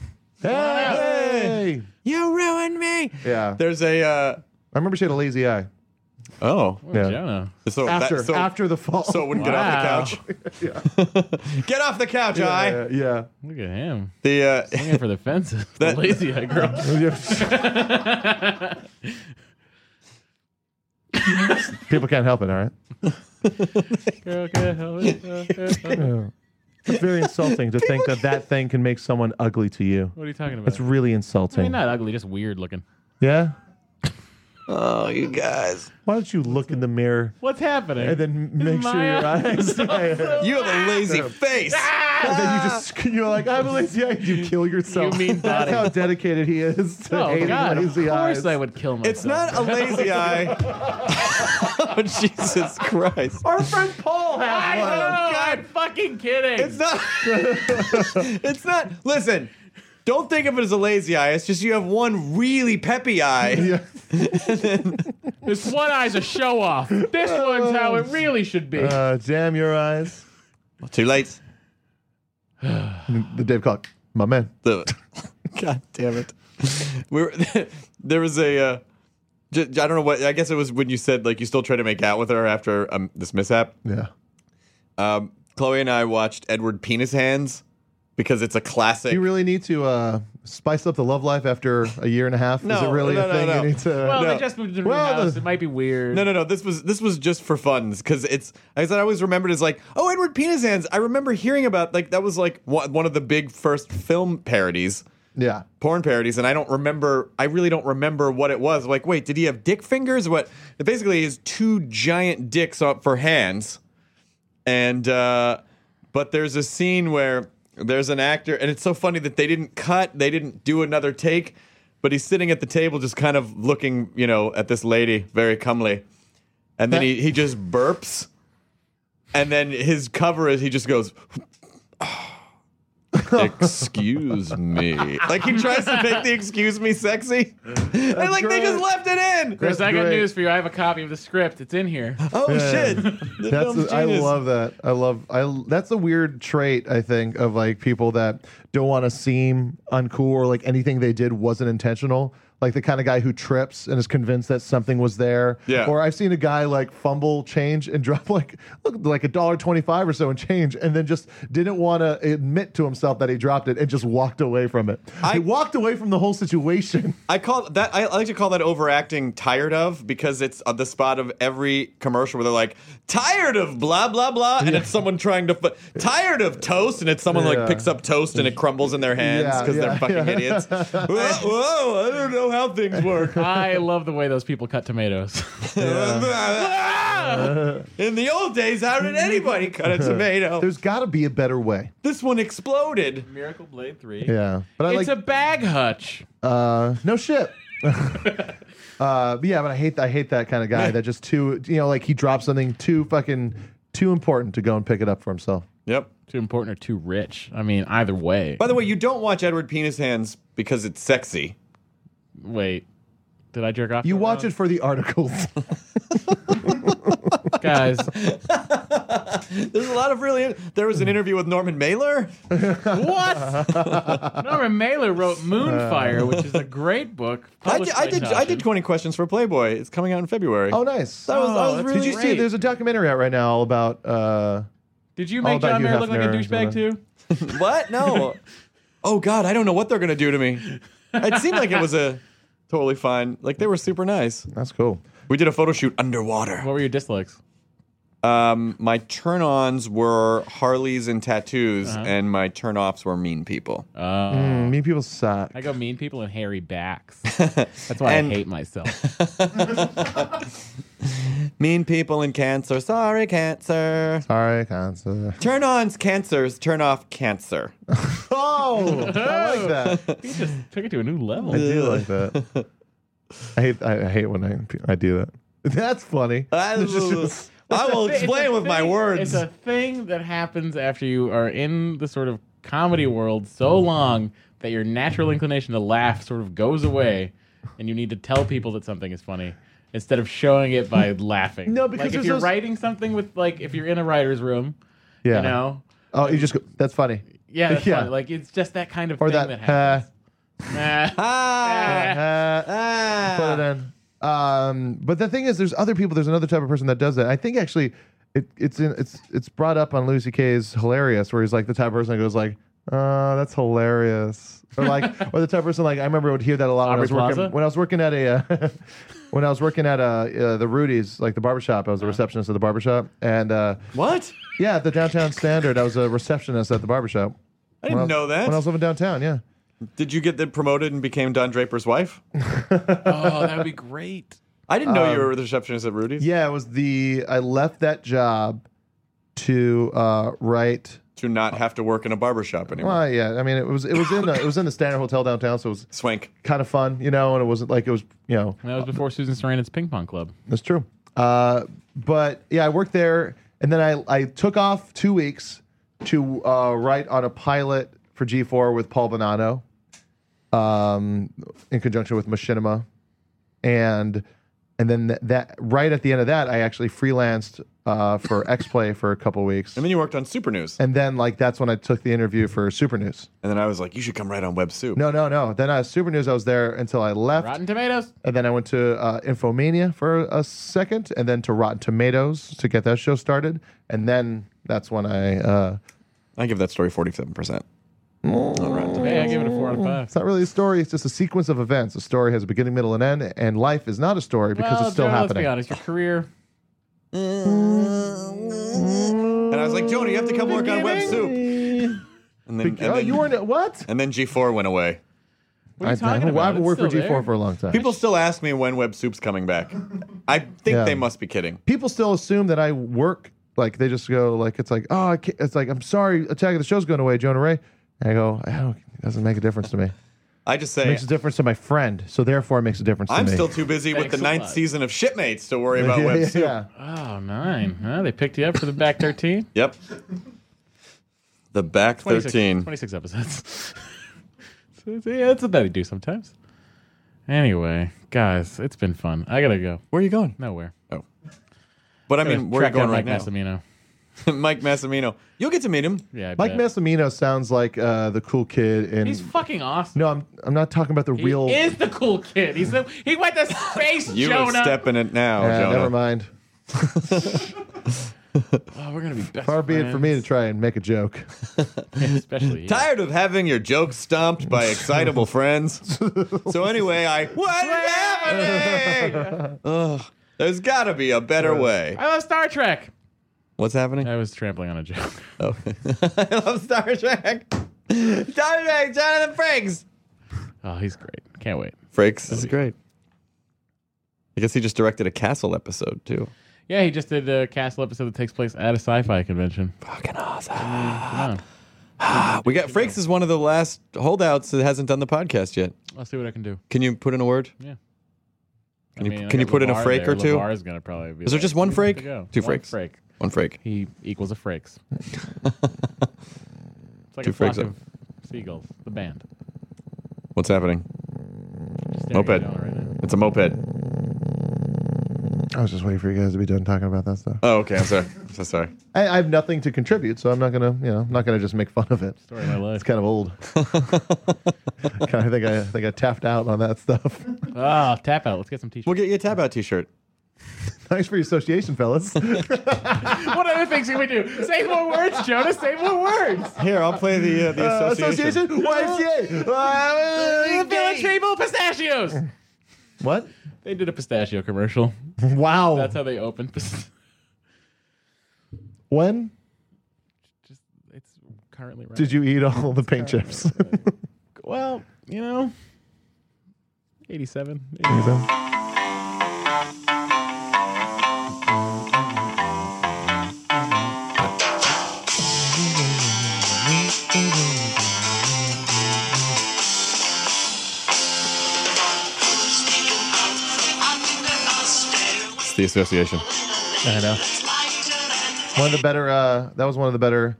Speaker 7: Hey,
Speaker 9: You ruined me.
Speaker 7: yeah.
Speaker 9: There's a. Uh,
Speaker 7: I remember she had a lazy eye.
Speaker 9: oh.
Speaker 7: Yeah.
Speaker 8: Jonah.
Speaker 9: So
Speaker 7: After
Speaker 9: that, so,
Speaker 7: after the fall.
Speaker 9: so it wouldn't
Speaker 8: Wow.
Speaker 9: get off the couch. Get off the couch,
Speaker 7: yeah,
Speaker 9: I.
Speaker 7: yeah, yeah.
Speaker 8: Look at him.
Speaker 9: The uh,
Speaker 8: Swinging for the fences. The
Speaker 9: That-
Speaker 8: lazy eye girl.
Speaker 7: People can't help it. All right.
Speaker 8: Girl, can't help it.
Speaker 7: Yeah. It's very insulting to think that that thing can make someone ugly to you.
Speaker 8: What are you talking about?
Speaker 7: That's really
Speaker 8: I
Speaker 7: insulting.
Speaker 8: mean, not ugly, just weird looking.
Speaker 7: Yeah.
Speaker 9: oh, you guys.
Speaker 7: Why don't you look in the mirror
Speaker 8: What's happening?
Speaker 7: and then make sure
Speaker 8: my
Speaker 7: your eyes? Yeah.
Speaker 9: You have a lazy face.
Speaker 7: And then you just you're like, I'm a lazy eye. You kill yourself.
Speaker 8: You mean
Speaker 7: That's
Speaker 8: body.
Speaker 7: how dedicated he is to
Speaker 8: Oh,
Speaker 7: hating
Speaker 8: God, of
Speaker 7: lazy
Speaker 8: course
Speaker 7: eyes.
Speaker 8: I would kill myself.
Speaker 9: It's not a lazy eye. oh, Jesus Christ.
Speaker 7: Our friend Paul
Speaker 8: I
Speaker 7: has
Speaker 8: know,
Speaker 7: one.
Speaker 8: I'm fucking kidding.
Speaker 9: It's not. it's not. Listen, don't think of it as a lazy eye. It's just you have one really peppy eye.
Speaker 7: Yeah.
Speaker 8: This one eye's a show off. This one's how it really should be.
Speaker 7: Uh, damn your eyes.
Speaker 9: Too late.
Speaker 7: The Dave Cock, my man.
Speaker 9: The, God damn it. We were, there was a. Uh, j- I don't know what. I guess it was when you said like you still try to make out with her after um, this mishap.
Speaker 7: Yeah.
Speaker 9: Um, Chloe and I watched Edward Penis Hands because it's a classic.
Speaker 7: Do you really need to uh, spice up the love life after a year and a half? Is
Speaker 9: No,
Speaker 7: it really
Speaker 9: no,
Speaker 7: a
Speaker 9: no,
Speaker 7: thing
Speaker 9: no.
Speaker 7: you need to?
Speaker 8: well,
Speaker 9: no.
Speaker 8: they just moved to a new
Speaker 7: Well,
Speaker 8: house.
Speaker 7: the-
Speaker 8: It might be weird.
Speaker 9: No, no, no. This was this was just for fun because it's. I said I always remembered as like, oh, Edward Penis Hands. I remember hearing about like that was like one one of the big first film parodies,
Speaker 7: yeah.
Speaker 9: porn parodies, and I don't remember. I really don't remember what it was. Like, wait, did he have dick fingers? What? It basically is two giant dicks up for hands, and uh, but there's a scene where there's an actor, and it's so funny that they didn't cut, they didn't do another take. but he's sitting at the table just kind of looking, you know, at this lady, very comely. And then he, he just burps. And then his cover is he just goes, excuse me. Like he tries to make the excuse me sexy. And like
Speaker 7: great.
Speaker 9: they just left it in.
Speaker 8: Chris, I got
Speaker 7: great.
Speaker 8: news for you. I have a copy of the script. It's in here.
Speaker 9: Oh
Speaker 7: Yeah.
Speaker 9: shit. The
Speaker 7: That's
Speaker 9: film's
Speaker 7: a, I
Speaker 9: genius.
Speaker 7: love that. I love I that's a weird trait I think of like people that don't want to seem uncool or like anything they did wasn't intentional. Like the kind of guy who trips and is convinced that something was there.
Speaker 9: Yeah.
Speaker 7: Or I've seen a guy like fumble change and drop like look like a dollar twenty-five or so in change and then just didn't want to admit to himself that he dropped it and just walked away from it.
Speaker 9: I-
Speaker 7: he walked away from the whole situation.
Speaker 9: I call that I like to call that overacting tired of because it's on the spot of every commercial where they're like tired of blah blah blah and it's someone trying to fu- tired of toast and it's someone
Speaker 7: Yeah.
Speaker 9: like picks up toast and it crumbles in their hands
Speaker 7: Yeah,
Speaker 9: because
Speaker 7: yeah,
Speaker 9: they're fucking
Speaker 7: yeah.
Speaker 9: idiots. whoa, whoa, I don't know how things work.
Speaker 8: I love the way those people cut tomatoes.
Speaker 9: In the old days, how did anybody cut a tomato?
Speaker 7: There's got to be a better way.
Speaker 9: This one exploded.
Speaker 8: Miracle Blade three.
Speaker 7: Yeah. But I
Speaker 8: It's
Speaker 7: like
Speaker 8: a bag hutch.
Speaker 7: Uh, no shit. uh, but yeah, but I hate I hate that kind of guy that just too you know like he drops something too fucking too important to go and pick it up for himself.
Speaker 9: Yep.
Speaker 8: Too important or too rich. I mean, either way.
Speaker 9: By the way, you don't watch Edward Penis Hands because it's sexy.
Speaker 8: Wait. Did I jerk off?
Speaker 7: You
Speaker 8: to
Speaker 7: watch
Speaker 8: that?
Speaker 7: it for the articles.
Speaker 8: Guys.
Speaker 9: There's a lot of really. There was an interview with Norman Mailer.
Speaker 8: What? Norman Mailer wrote Moonfire, which is a great book.
Speaker 9: I did,
Speaker 8: published
Speaker 9: I
Speaker 8: by
Speaker 9: did. I
Speaker 8: Taschen.
Speaker 9: did twenty questions for Playboy. It's coming out in February.
Speaker 7: Oh, nice.
Speaker 9: That was, that
Speaker 8: Oh,
Speaker 9: was
Speaker 8: that's
Speaker 9: really
Speaker 7: Did you see?
Speaker 8: great.
Speaker 7: There's a documentary out right now all about. Uh,
Speaker 8: Did you
Speaker 7: all
Speaker 8: make
Speaker 7: about
Speaker 8: John
Speaker 7: Hugh
Speaker 8: Mayer look like a
Speaker 7: Hefner and
Speaker 8: douchebag
Speaker 7: stuff.
Speaker 8: too?
Speaker 9: What? No. Oh God, I don't know what they're gonna do to me. It seemed like it was a totally fine. Like they were super nice.
Speaker 7: that's cool.
Speaker 9: We did a photo shoot underwater.
Speaker 8: What were your dislikes?
Speaker 9: Um, my turn-ons were Harleys and tattoos,
Speaker 8: Uh-huh.
Speaker 9: and my turn-offs were mean people.
Speaker 8: Uh,
Speaker 7: Mm, mean people suck.
Speaker 8: I go mean people and hairy backs. That's why
Speaker 9: And-
Speaker 8: I hate myself.
Speaker 9: Mean people and cancer. Sorry, cancer.
Speaker 7: Sorry, cancer.
Speaker 9: Turn-ons, cancers. Turn-off, cancer.
Speaker 7: Oh, I like that.
Speaker 8: You just took it to a new level.
Speaker 7: I do like that. I hate. I, I hate when I I do that. That's funny.
Speaker 9: I will
Speaker 8: It's a
Speaker 9: explain with my
Speaker 8: thing-
Speaker 9: words.
Speaker 8: It's a thing that happens after you are in the sort of comedy world so long that your natural inclination to laugh sort of goes away, and you need to tell people that something is funny instead of showing it by laughing.
Speaker 7: No, because
Speaker 8: like if
Speaker 7: there's
Speaker 8: you're
Speaker 7: those-
Speaker 8: writing something with like if you're in a writer's room,
Speaker 7: Yeah.
Speaker 8: you know,
Speaker 7: Oh, you just go. That's funny.
Speaker 8: yeah, that's
Speaker 7: Yeah.
Speaker 8: funny. Like it's just that kind of
Speaker 7: Or
Speaker 8: thing
Speaker 7: that.
Speaker 8: that, happens. Nah.
Speaker 9: ah,
Speaker 7: Uh,
Speaker 9: ah.
Speaker 7: put it in. Um, but the thing is, there's other people. There's another type of person that does that. I think actually, it, it's in, it's it's brought up on Louis C K's Hilarious, where he's like the type of person that goes like, "Uh, that's hilarious," or like, or the type of person like I remember I would hear that a lot when I was
Speaker 8: Aubrey
Speaker 7: working
Speaker 8: Plaza?
Speaker 7: when I was working at a uh, when I was working at uh, uh, the Rudy's, like the barbershop. I was a receptionist at the barbershop, and uh,
Speaker 9: What?
Speaker 7: yeah, at the Downtown Standard, I was a receptionist at the barbershop.
Speaker 9: I didn't
Speaker 7: When was-
Speaker 9: know that.
Speaker 7: when I was living downtown. Yeah.
Speaker 9: Did you get the promoted and became Don Draper's wife?
Speaker 8: Oh, that would be great.
Speaker 9: I didn't know you
Speaker 7: Um,
Speaker 9: were the receptionist at Rudy's.
Speaker 7: Yeah, it was the I left that job to uh, write.
Speaker 9: To not have to work in a barbershop anymore.
Speaker 7: Well, yeah, I mean it was it was in the, it was in the Standard Hotel downtown, so it was
Speaker 9: Swank.
Speaker 7: kind of fun, you know, and it wasn't like it was, you know,
Speaker 8: And that was before Susan Sarandon's ping pong club.
Speaker 7: that's true. Uh, but yeah, I worked there, and then I I took off two weeks to uh, write on a pilot for G four with Paul Bonanno, um, in conjunction with Machinima, and and then th- that right at the end of that, I actually freelanced uh, for X Play for a couple weeks.
Speaker 9: And then you worked on Super News.
Speaker 7: And then, like, that's when I took the interview for Super News.
Speaker 9: And then I was like, you should come right on Web Soup.
Speaker 7: No, no, no. Then I was Super News. I was there until I left.
Speaker 8: Rotten Tomatoes.
Speaker 7: And then I went to uh, Infomania for a second, and then to Rotten Tomatoes to get that show started. And then that's when I. Uh,
Speaker 9: I give that story forty-seven percent.
Speaker 8: Hey, I give it a four out of five.
Speaker 7: it's not really a story. It's just a sequence of events. A story has a beginning, middle, and end. And life is not a story because
Speaker 8: well,
Speaker 7: it's still
Speaker 8: Joe,
Speaker 7: happening.
Speaker 8: Let's be honest. Your career.
Speaker 9: And I was like, Joni, you have to come work on Web Soup. And then, and
Speaker 7: Oh,
Speaker 9: then,
Speaker 7: you weren't what?
Speaker 9: and then G four went away.
Speaker 8: What are
Speaker 7: I,
Speaker 8: you talking
Speaker 7: I,
Speaker 8: about?
Speaker 7: haven't
Speaker 8: It's
Speaker 7: worked for
Speaker 8: still
Speaker 7: G four
Speaker 8: there.
Speaker 7: for a long time.
Speaker 9: People still ask me when Web Soup's coming back. I think
Speaker 7: Yeah.
Speaker 9: they must be kidding.
Speaker 7: People still assume that I work. Like they just go like it's like oh I can't, it's like I'm sorry Attack of the Show's going away, Jonah Ray. And I go I don't, it doesn't make a difference to me.
Speaker 9: I just
Speaker 7: It
Speaker 9: say
Speaker 7: makes a difference to my friend, so therefore it makes a difference to
Speaker 9: I'm
Speaker 7: me.
Speaker 9: still too busy with
Speaker 8: Thanks
Speaker 9: the
Speaker 8: a
Speaker 9: ninth
Speaker 8: lot.
Speaker 9: season of Shipmates to worry about
Speaker 7: yeah,
Speaker 9: Web
Speaker 7: yeah,
Speaker 9: two.
Speaker 7: yeah.
Speaker 8: Oh, nine. Huh? They picked you up for the back thirteen?
Speaker 9: Yep. The back
Speaker 8: twenty-six,
Speaker 9: thirteen.
Speaker 8: twenty-six episodes. So, yeah, that's what they do sometimes. Anyway, guys, it's been fun. I gotta go.
Speaker 9: Where are you going?
Speaker 8: Nowhere.
Speaker 9: Oh. But I mean, where are you
Speaker 8: Track
Speaker 9: going
Speaker 8: down
Speaker 9: right
Speaker 8: Mike
Speaker 9: now?
Speaker 8: Massimino.
Speaker 9: Mike Massimino. You'll get to meet him.
Speaker 8: Yeah, I
Speaker 7: Mike
Speaker 8: bet.
Speaker 7: Massimino sounds like uh, the cool kid in.
Speaker 8: He's fucking awesome.
Speaker 7: no, I'm I'm not talking about the
Speaker 8: He
Speaker 7: real.
Speaker 8: is the cool kid. He's the, he went to space,
Speaker 9: You
Speaker 8: Jonah.
Speaker 9: are stepping it now,
Speaker 7: Yeah,
Speaker 9: Jonah.
Speaker 7: never mind.
Speaker 8: Oh, we're gonna be best
Speaker 7: Far be it for me to
Speaker 8: friends.
Speaker 7: try and make a joke.
Speaker 8: Especially you.
Speaker 9: Tired of having your jokes stomped by excitable friends. So anyway, I what is happening? Ugh, there's got to be a better way.
Speaker 8: I love Star Trek.
Speaker 9: What's happening?
Speaker 8: I was trampling on a joke.
Speaker 9: Oh. I love Star Trek. Star Trek, Jonathan Frakes.
Speaker 8: Oh, he's great. Can't wait.
Speaker 9: Frakes is great. I guess he just directed a Castle episode too.
Speaker 8: Yeah, he just did a Castle episode that takes place at a sci-fi convention.
Speaker 9: Fucking awesome.
Speaker 8: Come on.
Speaker 9: We got Frakes is one of the last holdouts that hasn't done the podcast yet.
Speaker 8: I'll see what I can do.
Speaker 9: Can you put in a word?
Speaker 8: Yeah.
Speaker 9: Can
Speaker 8: I
Speaker 9: you
Speaker 8: mean,
Speaker 9: can
Speaker 8: I
Speaker 9: you
Speaker 8: got
Speaker 9: put in a
Speaker 8: LeVar
Speaker 9: Frake
Speaker 8: there.
Speaker 9: or two?
Speaker 8: LeVar is gonna probably be
Speaker 9: Is there
Speaker 8: like,
Speaker 9: just one
Speaker 8: "Good
Speaker 9: Frake?
Speaker 8: to go."
Speaker 9: Two
Speaker 8: One
Speaker 9: Frakes.
Speaker 8: Frake.
Speaker 9: One Frake.
Speaker 8: He equals a Frakes. It's like
Speaker 9: Two
Speaker 8: a flock
Speaker 9: Frakes.
Speaker 8: of seagulls. The band.
Speaker 9: What's happening?
Speaker 8: Just staring
Speaker 9: Moped.
Speaker 8: at Jonah right now.
Speaker 9: It's a moped.
Speaker 7: I was just waiting for you guys to be done talking about that stuff.
Speaker 9: Oh, okay. I'm sorry. I'm so sorry.
Speaker 7: I, I have nothing to contribute, so I'm not gonna, you know, I'm not gonna just make fun of it.
Speaker 8: Story of my life.
Speaker 7: It's kind of old. kind of think I, I think I tapped out on that stuff.
Speaker 8: Ah, tap out. Let's get some t-shirts.
Speaker 9: We'll get you a tab out T-shirt.
Speaker 7: Thanks for your association, fellas.
Speaker 8: What other things can we do? Say more words, Jonah. Say more words.
Speaker 9: Here, I'll play the uh, the
Speaker 7: Uh,
Speaker 9: association.
Speaker 7: association? Y M C A. Uh,
Speaker 8: Village people, pistachios.
Speaker 7: What?
Speaker 8: They did a pistachio commercial.
Speaker 7: Wow.
Speaker 8: That's how they opened. Pist-
Speaker 7: When
Speaker 8: Just it's currently right.
Speaker 7: did you eat all the paint chips?
Speaker 8: Well, you know, eighty-seven.
Speaker 9: It's the association.
Speaker 7: I know. One of the better. Uh, that was one of the better.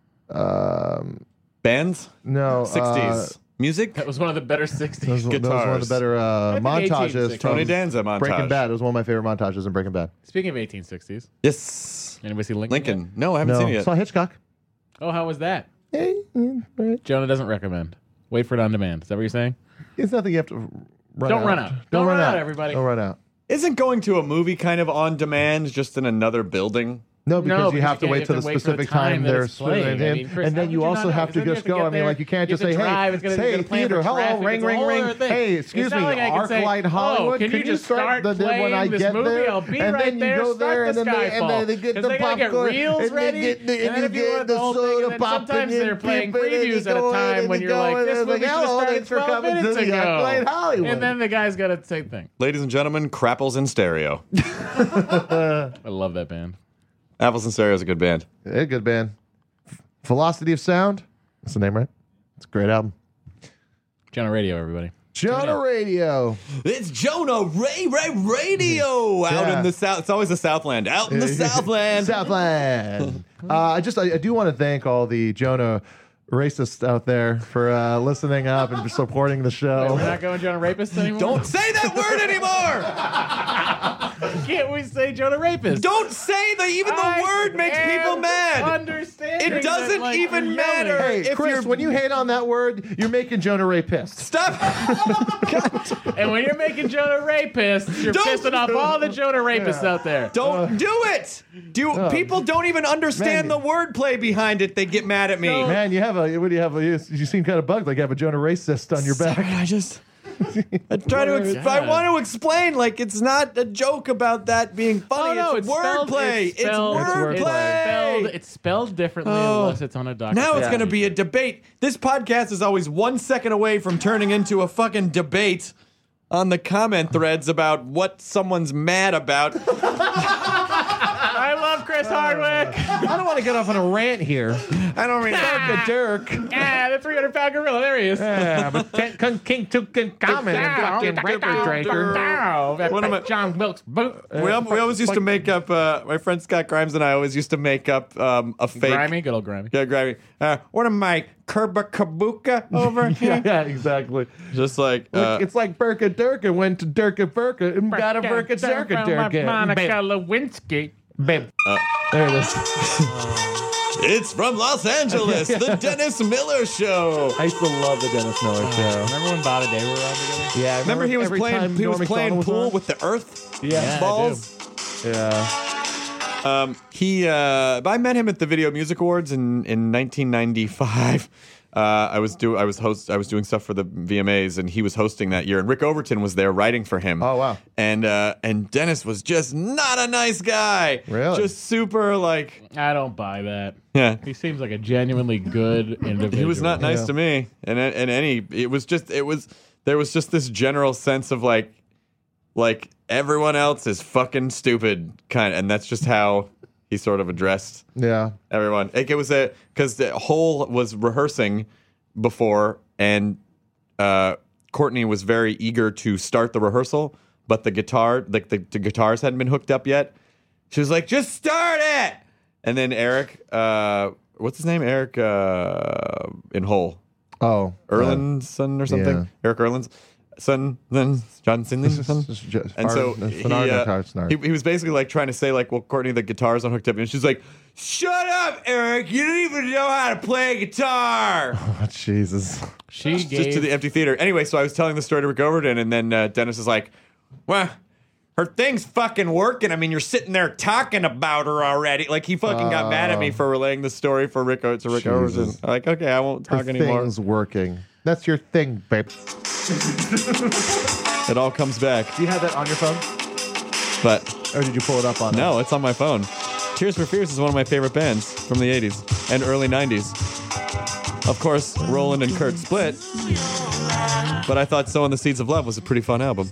Speaker 7: Um,
Speaker 9: Bands?
Speaker 7: no,
Speaker 9: sixties.
Speaker 7: Uh,
Speaker 9: Music?
Speaker 8: That was one of the better sixties.
Speaker 7: that, was, that was one of
Speaker 9: Guitars.
Speaker 7: the better uh,
Speaker 8: think
Speaker 7: montages.
Speaker 8: eighteen sixties.
Speaker 7: from
Speaker 9: Tony Danza montage.
Speaker 7: Breaking Bad. It was one of my favorite montages in Breaking Bad.
Speaker 8: Speaking of eighteen sixties,
Speaker 9: Yes.
Speaker 8: anybody see Lincoln?
Speaker 9: Lincoln.
Speaker 8: yet?
Speaker 9: No, I haven't
Speaker 7: No,
Speaker 9: seen it yet.
Speaker 7: saw Hitchcock.
Speaker 8: Oh, how was that?
Speaker 7: Hey, mm, all right.
Speaker 8: Jonah doesn't recommend. Wait for it on demand. Is that what you're saying?
Speaker 7: It's nothing you have to run
Speaker 8: Don't
Speaker 7: out.
Speaker 8: run out. Don't run out, everybody.
Speaker 7: Don't run out.
Speaker 9: Isn't going to a movie kind of on demand, just in another building?
Speaker 7: No, because
Speaker 8: No,
Speaker 7: you
Speaker 8: because
Speaker 7: have
Speaker 8: you
Speaker 7: to
Speaker 8: can't-
Speaker 7: wait
Speaker 8: you
Speaker 7: till
Speaker 8: have
Speaker 7: the
Speaker 8: to wait for the
Speaker 7: specific
Speaker 8: time
Speaker 7: time
Speaker 8: that
Speaker 7: they're
Speaker 8: it's playing.
Speaker 7: swinging
Speaker 8: I
Speaker 7: in,
Speaker 8: mean, Chris,
Speaker 7: and
Speaker 8: how
Speaker 7: then
Speaker 8: would
Speaker 7: you
Speaker 8: you
Speaker 7: also
Speaker 8: not know?
Speaker 7: have to
Speaker 8: Because then you
Speaker 7: just
Speaker 8: have to
Speaker 7: go.
Speaker 8: get
Speaker 7: I mean,
Speaker 8: there,
Speaker 7: like you can't
Speaker 8: you
Speaker 7: just
Speaker 8: have
Speaker 7: say,
Speaker 8: to drive,
Speaker 7: "Hey,
Speaker 8: it's gonna- you're
Speaker 7: hey,
Speaker 8: gonna plan
Speaker 7: theater,
Speaker 8: for
Speaker 7: hello,
Speaker 8: traffic,
Speaker 7: ring,
Speaker 8: it's a
Speaker 7: ring,
Speaker 8: whole
Speaker 7: ring.
Speaker 8: other thing.
Speaker 7: Hey,
Speaker 8: It's
Speaker 7: excuse
Speaker 8: not
Speaker 7: me,
Speaker 8: like I can say,
Speaker 7: ArcLight
Speaker 8: oh,
Speaker 7: Hollywood.
Speaker 8: can you
Speaker 7: could
Speaker 8: just
Speaker 7: start
Speaker 8: start
Speaker 7: the day when I
Speaker 8: playing this
Speaker 7: get
Speaker 8: movie?
Speaker 7: there?
Speaker 8: I'll be
Speaker 7: and
Speaker 8: right
Speaker 7: then you
Speaker 8: there,
Speaker 7: go
Speaker 8: start
Speaker 7: there, and
Speaker 8: the
Speaker 7: then they, and
Speaker 8: Skyfall.
Speaker 7: then they get
Speaker 8: 'Cause
Speaker 7: the
Speaker 8: they gotta get
Speaker 7: popcorn,
Speaker 8: reels
Speaker 7: and
Speaker 8: ready,
Speaker 7: they get the,
Speaker 8: and then
Speaker 7: and
Speaker 8: if
Speaker 7: you
Speaker 8: you
Speaker 7: get
Speaker 8: want
Speaker 7: the
Speaker 8: the whole thing, and
Speaker 7: soda
Speaker 8: then
Speaker 7: popping
Speaker 8: sometimes
Speaker 7: in,
Speaker 8: they're playing
Speaker 7: people, and then
Speaker 8: previews
Speaker 7: you
Speaker 8: at a
Speaker 7: go in,
Speaker 8: time
Speaker 7: and
Speaker 8: when
Speaker 7: you
Speaker 8: you're
Speaker 7: go
Speaker 8: like,
Speaker 7: in,
Speaker 8: this
Speaker 7: and
Speaker 8: movie
Speaker 7: like,
Speaker 8: should have
Speaker 7: hello,
Speaker 8: started
Speaker 7: thanks for
Speaker 8: twelve
Speaker 7: coming to
Speaker 8: minutes
Speaker 7: the ArcLight
Speaker 8: ago.
Speaker 7: Hollywood.
Speaker 8: And then the guy's got to same thing.
Speaker 9: Ladies and gentlemen, Crapples in Stereo.
Speaker 8: I love that band.
Speaker 9: Apples in Stereo is a good band.
Speaker 7: Yeah, good band. Velocity of Sound. That's the name, right? It's a great album.
Speaker 8: Jonah Radio, everybody.
Speaker 7: Jonah Radio.
Speaker 9: It's Jonah Ray Ray Radio out
Speaker 7: Yeah.
Speaker 9: in the South. It's always the Southland. Out in the Southland.
Speaker 7: Southland. uh, I just, I, I do want to thank all the Jonah racists out there for uh, listening up and for supporting the show.
Speaker 8: We're not going Jonah Rapist anymore?
Speaker 9: Don't say that word anymore.
Speaker 8: Can't we say Jonah Rapist?
Speaker 9: Don't say that. Even the
Speaker 8: I
Speaker 9: word makes
Speaker 8: am
Speaker 9: people mad.
Speaker 8: Understanding
Speaker 9: It doesn't
Speaker 8: that, like,
Speaker 9: even
Speaker 8: you're
Speaker 9: matter.
Speaker 8: yelling.
Speaker 7: Hey,
Speaker 9: if
Speaker 7: Chris,
Speaker 9: you're-
Speaker 7: when you hate on that word, you're making Jonah Ray pissed.
Speaker 9: Stop.
Speaker 8: And when you're making Jonah Rapist, you're
Speaker 9: Don't-
Speaker 8: pissing off all the Jonah Rapists out there.
Speaker 9: Don't do it. Do people don't even understand
Speaker 7: man.
Speaker 9: the wordplay behind it? They get mad at me.
Speaker 7: Man, you have a, what do you have? A, you, you seem kind of bugged, like you have a Jonah racist on your back.
Speaker 9: Sorry, I just. I try to. Ex- I want to explain, like it's not a joke about that being funny.
Speaker 8: Oh, no,
Speaker 9: it's,
Speaker 8: it's spelled-
Speaker 9: wordplay.
Speaker 8: It's spelled,
Speaker 7: It's
Speaker 9: wordplay.
Speaker 8: It's spelled, it's spelled differently
Speaker 9: Oh.
Speaker 8: unless it's on a document.
Speaker 9: Now it's going to be a debate. This podcast is always one second away from turning into a fucking debate on the comment threads about what someone's mad about.
Speaker 8: I love Chris Hardwick.
Speaker 7: I don't want to get off on a rant here.
Speaker 9: I don't mean
Speaker 7: Dirk, Dirk.
Speaker 8: Ah, the three hundred pound gorilla. There he is.
Speaker 7: Yeah, but ten, con, king took can comment and fucking Ripper Draker.
Speaker 8: One
Speaker 9: of my-
Speaker 8: John Wilkes boot.
Speaker 9: We, al- we always used to make up. Uh, my friend Scott Grimes and I always used to make up um, a fake.
Speaker 8: Grimy, good old grimy.
Speaker 9: Yeah, grimy. Uh, one of my Kerba Kabuka over here.
Speaker 7: Yeah, exactly.
Speaker 9: Just like uh,
Speaker 7: it's like Burka Durka went to Durka Burka and got a Burka Durka Durka.
Speaker 8: Monica
Speaker 7: Bam.
Speaker 8: Lewinsky.
Speaker 7: Bam. There it is.
Speaker 9: it's from Los Angeles, the Dennis Miller Show.
Speaker 7: I used to love the Dennis Miller show.
Speaker 8: Remember when Bob and Dave were around together?
Speaker 7: Yeah, I
Speaker 9: Remember he was
Speaker 7: every
Speaker 9: playing.
Speaker 7: time
Speaker 9: He was
Speaker 7: Norm
Speaker 9: playing
Speaker 7: Macdonald was
Speaker 9: pool
Speaker 7: on?
Speaker 9: with the Earth
Speaker 7: Yeah, I
Speaker 9: balls.
Speaker 7: Yeah.
Speaker 9: Um, he, uh, I met him at the Video Music Awards in, in nineteen ninety-five. Uh, I was do I was host I was doing stuff for the V M As, and he was hosting that year. And Rick Overton was there writing for him.
Speaker 7: Oh, wow.
Speaker 9: And uh, and Dennis was just not a nice guy.
Speaker 7: Really?
Speaker 9: Just super like
Speaker 8: I don't buy that.
Speaker 9: yeah.
Speaker 8: He seems like a genuinely good individual.
Speaker 9: He was not nice
Speaker 7: Yeah.
Speaker 9: to me, and and any it was just it was there was just this general sense of like like everyone else is fucking stupid kind, and that's just how he sort of addressed
Speaker 7: Yeah.
Speaker 9: everyone. Like it was a because the whole was rehearsing before, and uh, Courtney was very eager to start the rehearsal, but the guitar like the, the guitars hadn't been hooked up yet. She was like, "Just start it," and then Eric, uh, what's his name? Eric uh, in Hull.
Speaker 7: Oh.
Speaker 9: Erlin's son or something.
Speaker 7: yeah.
Speaker 9: Eric Erlin's son, then John Sinley's son.
Speaker 7: Just- just-
Speaker 9: And so
Speaker 7: Far-
Speaker 9: he,
Speaker 7: Fernando
Speaker 9: uh,
Speaker 7: Tartsnard.
Speaker 9: he, he was basically like trying to say like, well, Courtney, the guitar's unhooked up, and she's like, "Shut up, Eric! You don't even know how to play a guitar."
Speaker 7: Oh, Jesus.
Speaker 8: She
Speaker 9: Just
Speaker 8: gave
Speaker 9: to the empty theater. Anyway, so I was telling the story to Rick Overton, and then uh, Dennis is like, "Well, her thing's fucking working. I mean, you're sitting there talking about her already." Like he fucking got mad at me for relaying the story for Rick to Rick
Speaker 7: Jesus.
Speaker 9: Overton. I'm like, okay, I won't
Speaker 7: Her
Speaker 9: talk anymore.
Speaker 7: thing's working. That's your thing, babe.
Speaker 9: It all comes back.
Speaker 7: Do you have that on your phone?
Speaker 9: But
Speaker 7: Or did you pull it up on
Speaker 9: no, it's on my phone. Tears for Fears is one of my favorite bands from the eighties and early nineties. Of course, Roland and Kurt split, but I thought Sowing the Seeds of Love was a pretty fun album.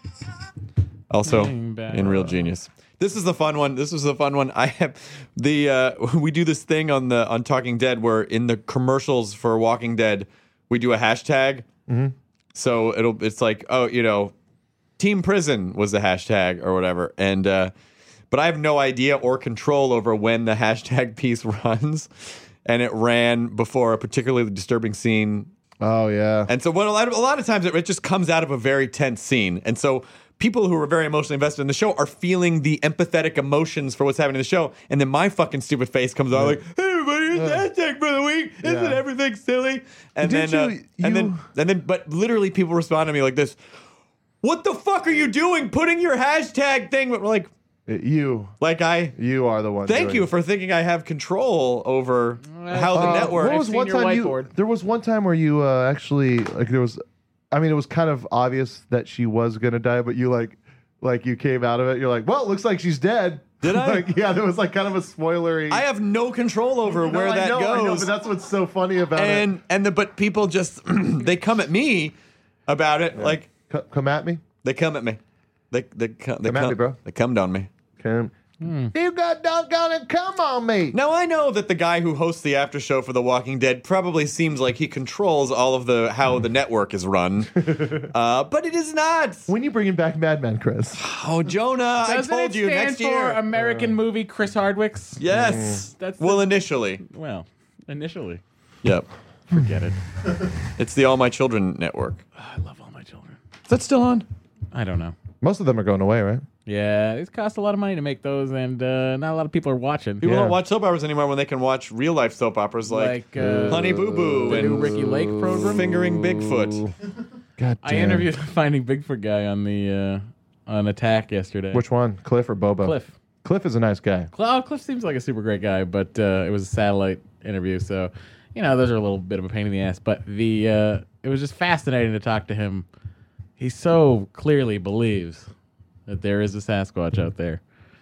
Speaker 9: Also, in Real Genius. This is the fun one. This was the fun one. I have the uh, we do this thing on the on Talking Dead where in the commercials for Walking Dead we do a hashtag.
Speaker 7: Mm-hmm.
Speaker 9: So it'll it's like, oh, you know, Team Prison was the hashtag or whatever, and uh, but I have no idea or control over when the hashtag piece runs, and it ran before a particularly disturbing scene.
Speaker 7: Oh, yeah.
Speaker 9: And so what a lot of, a lot of times it, it just comes out of a very tense scene, and so people who are very emotionally invested in the show are feeling the empathetic emotions for what's happening in the show, and then my fucking stupid face comes out like, "Hey, everybody, here's the hashtag for the week. Isn't
Speaker 7: Yeah.
Speaker 9: everything silly?" And
Speaker 7: Did
Speaker 9: then, uh,
Speaker 7: you-
Speaker 9: and then,
Speaker 7: you-
Speaker 9: and then, but literally, people respond to me like this: "What the fuck are you doing? Putting your hashtag thing?" We're like,
Speaker 7: It- you.
Speaker 9: like I.
Speaker 7: You are the one.
Speaker 9: Thank
Speaker 7: doing
Speaker 9: you
Speaker 7: it.
Speaker 9: for thinking I have control over how the
Speaker 7: Uh,
Speaker 9: network.
Speaker 7: What was
Speaker 8: I've
Speaker 7: one
Speaker 8: seen your
Speaker 7: time you,
Speaker 8: whiteboard.
Speaker 7: there was one time where you uh, actually like there was, I mean, it was kind of obvious that she was gonna die, but you like, like you came out of it. You're like, well, it looks like she's dead.
Speaker 9: Did I?
Speaker 7: Like, yeah, there was like kind of a spoilery.
Speaker 9: I have no control over
Speaker 7: No,
Speaker 9: where
Speaker 7: I
Speaker 9: that
Speaker 7: know,
Speaker 9: goes.
Speaker 7: I know, but that's what's so funny about
Speaker 9: and and the but people just they come at me about it like
Speaker 7: it. C- come at me.
Speaker 9: they come at me they they come they
Speaker 7: Come at
Speaker 9: come
Speaker 7: me, bro.
Speaker 9: they come on me.
Speaker 7: Come. You got doggone it. Come on me.
Speaker 9: Now I know that the guy who hosts the after show for The Walking Dead probably seems like he controls all of the how the network is run, uh, but it is not.
Speaker 7: When you bringing back Mad Men, Chris?
Speaker 9: Oh, Jonah,
Speaker 8: Doesn't
Speaker 9: I told
Speaker 8: it
Speaker 9: you
Speaker 8: stand
Speaker 9: next
Speaker 8: for
Speaker 9: year.
Speaker 8: American movie Chris Hardwick's?
Speaker 9: Yes,
Speaker 8: That's
Speaker 9: well
Speaker 8: the-
Speaker 9: initially.
Speaker 8: Well, initially.
Speaker 9: Yep,
Speaker 8: Forget it.
Speaker 9: it's the All My Children network.
Speaker 8: I love all my children.
Speaker 9: Is that still on?
Speaker 8: I don't know.
Speaker 7: Most of them are going away, right?
Speaker 8: Yeah, it costs a lot of money to make those, and uh, not a lot of people are watching.
Speaker 9: People
Speaker 7: Yeah.
Speaker 9: don't watch soap operas anymore when they can watch real life soap operas like,
Speaker 8: Like, uh,
Speaker 9: Honey Boo Boo
Speaker 8: the
Speaker 9: and
Speaker 8: new Ricky Lake program.
Speaker 9: Fingering Bigfoot.
Speaker 7: God damn.
Speaker 8: I interviewed the Finding Bigfoot guy on the uh, on Attack yesterday.
Speaker 7: Which one? Cliff or Bobo?
Speaker 8: Cliff.
Speaker 7: Cliff is a nice guy.
Speaker 8: Cl- oh, Cliff seems like a super great guy, but uh, it was a satellite interview, so you know those are a little bit of a pain in the ass. But the uh, it was just fascinating to talk to him. He so clearly believes that there is a Sasquatch out there.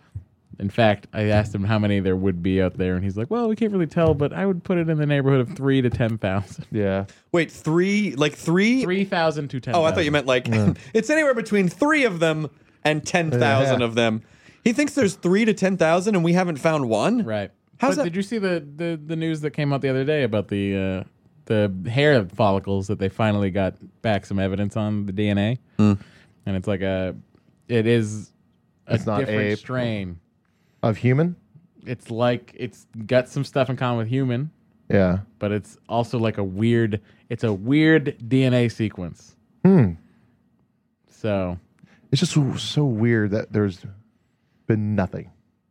Speaker 8: In fact, I asked him how many there would be out there, and he's like, "Well, we can't really tell, but I would put it in the neighborhood of three to ten thousand.
Speaker 7: Yeah.
Speaker 9: Wait, three, like three?
Speaker 8: Three thousand to ten.
Speaker 9: Oh, I thought you meant like, it's anywhere between three of them and ten thousand
Speaker 7: Yeah.
Speaker 9: of them. He thinks there's three to ten thousand, and we haven't found one.
Speaker 8: Right.
Speaker 9: How's
Speaker 8: but
Speaker 9: that?
Speaker 8: Did you see the, the, the news that came out the other day about the uh, the hair follicles that they finally got back some evidence on the D N A?
Speaker 9: Mm.
Speaker 8: And it's like a, it is a
Speaker 7: It's not
Speaker 8: different
Speaker 7: ape.
Speaker 8: strain.
Speaker 7: Of human?
Speaker 8: It's like it's got some stuff in common with human,
Speaker 7: Yeah.
Speaker 8: but it's also like a weird. It's a weird D N A sequence.
Speaker 7: Hmm.
Speaker 8: So
Speaker 7: It's just so, so weird that there's been nothing.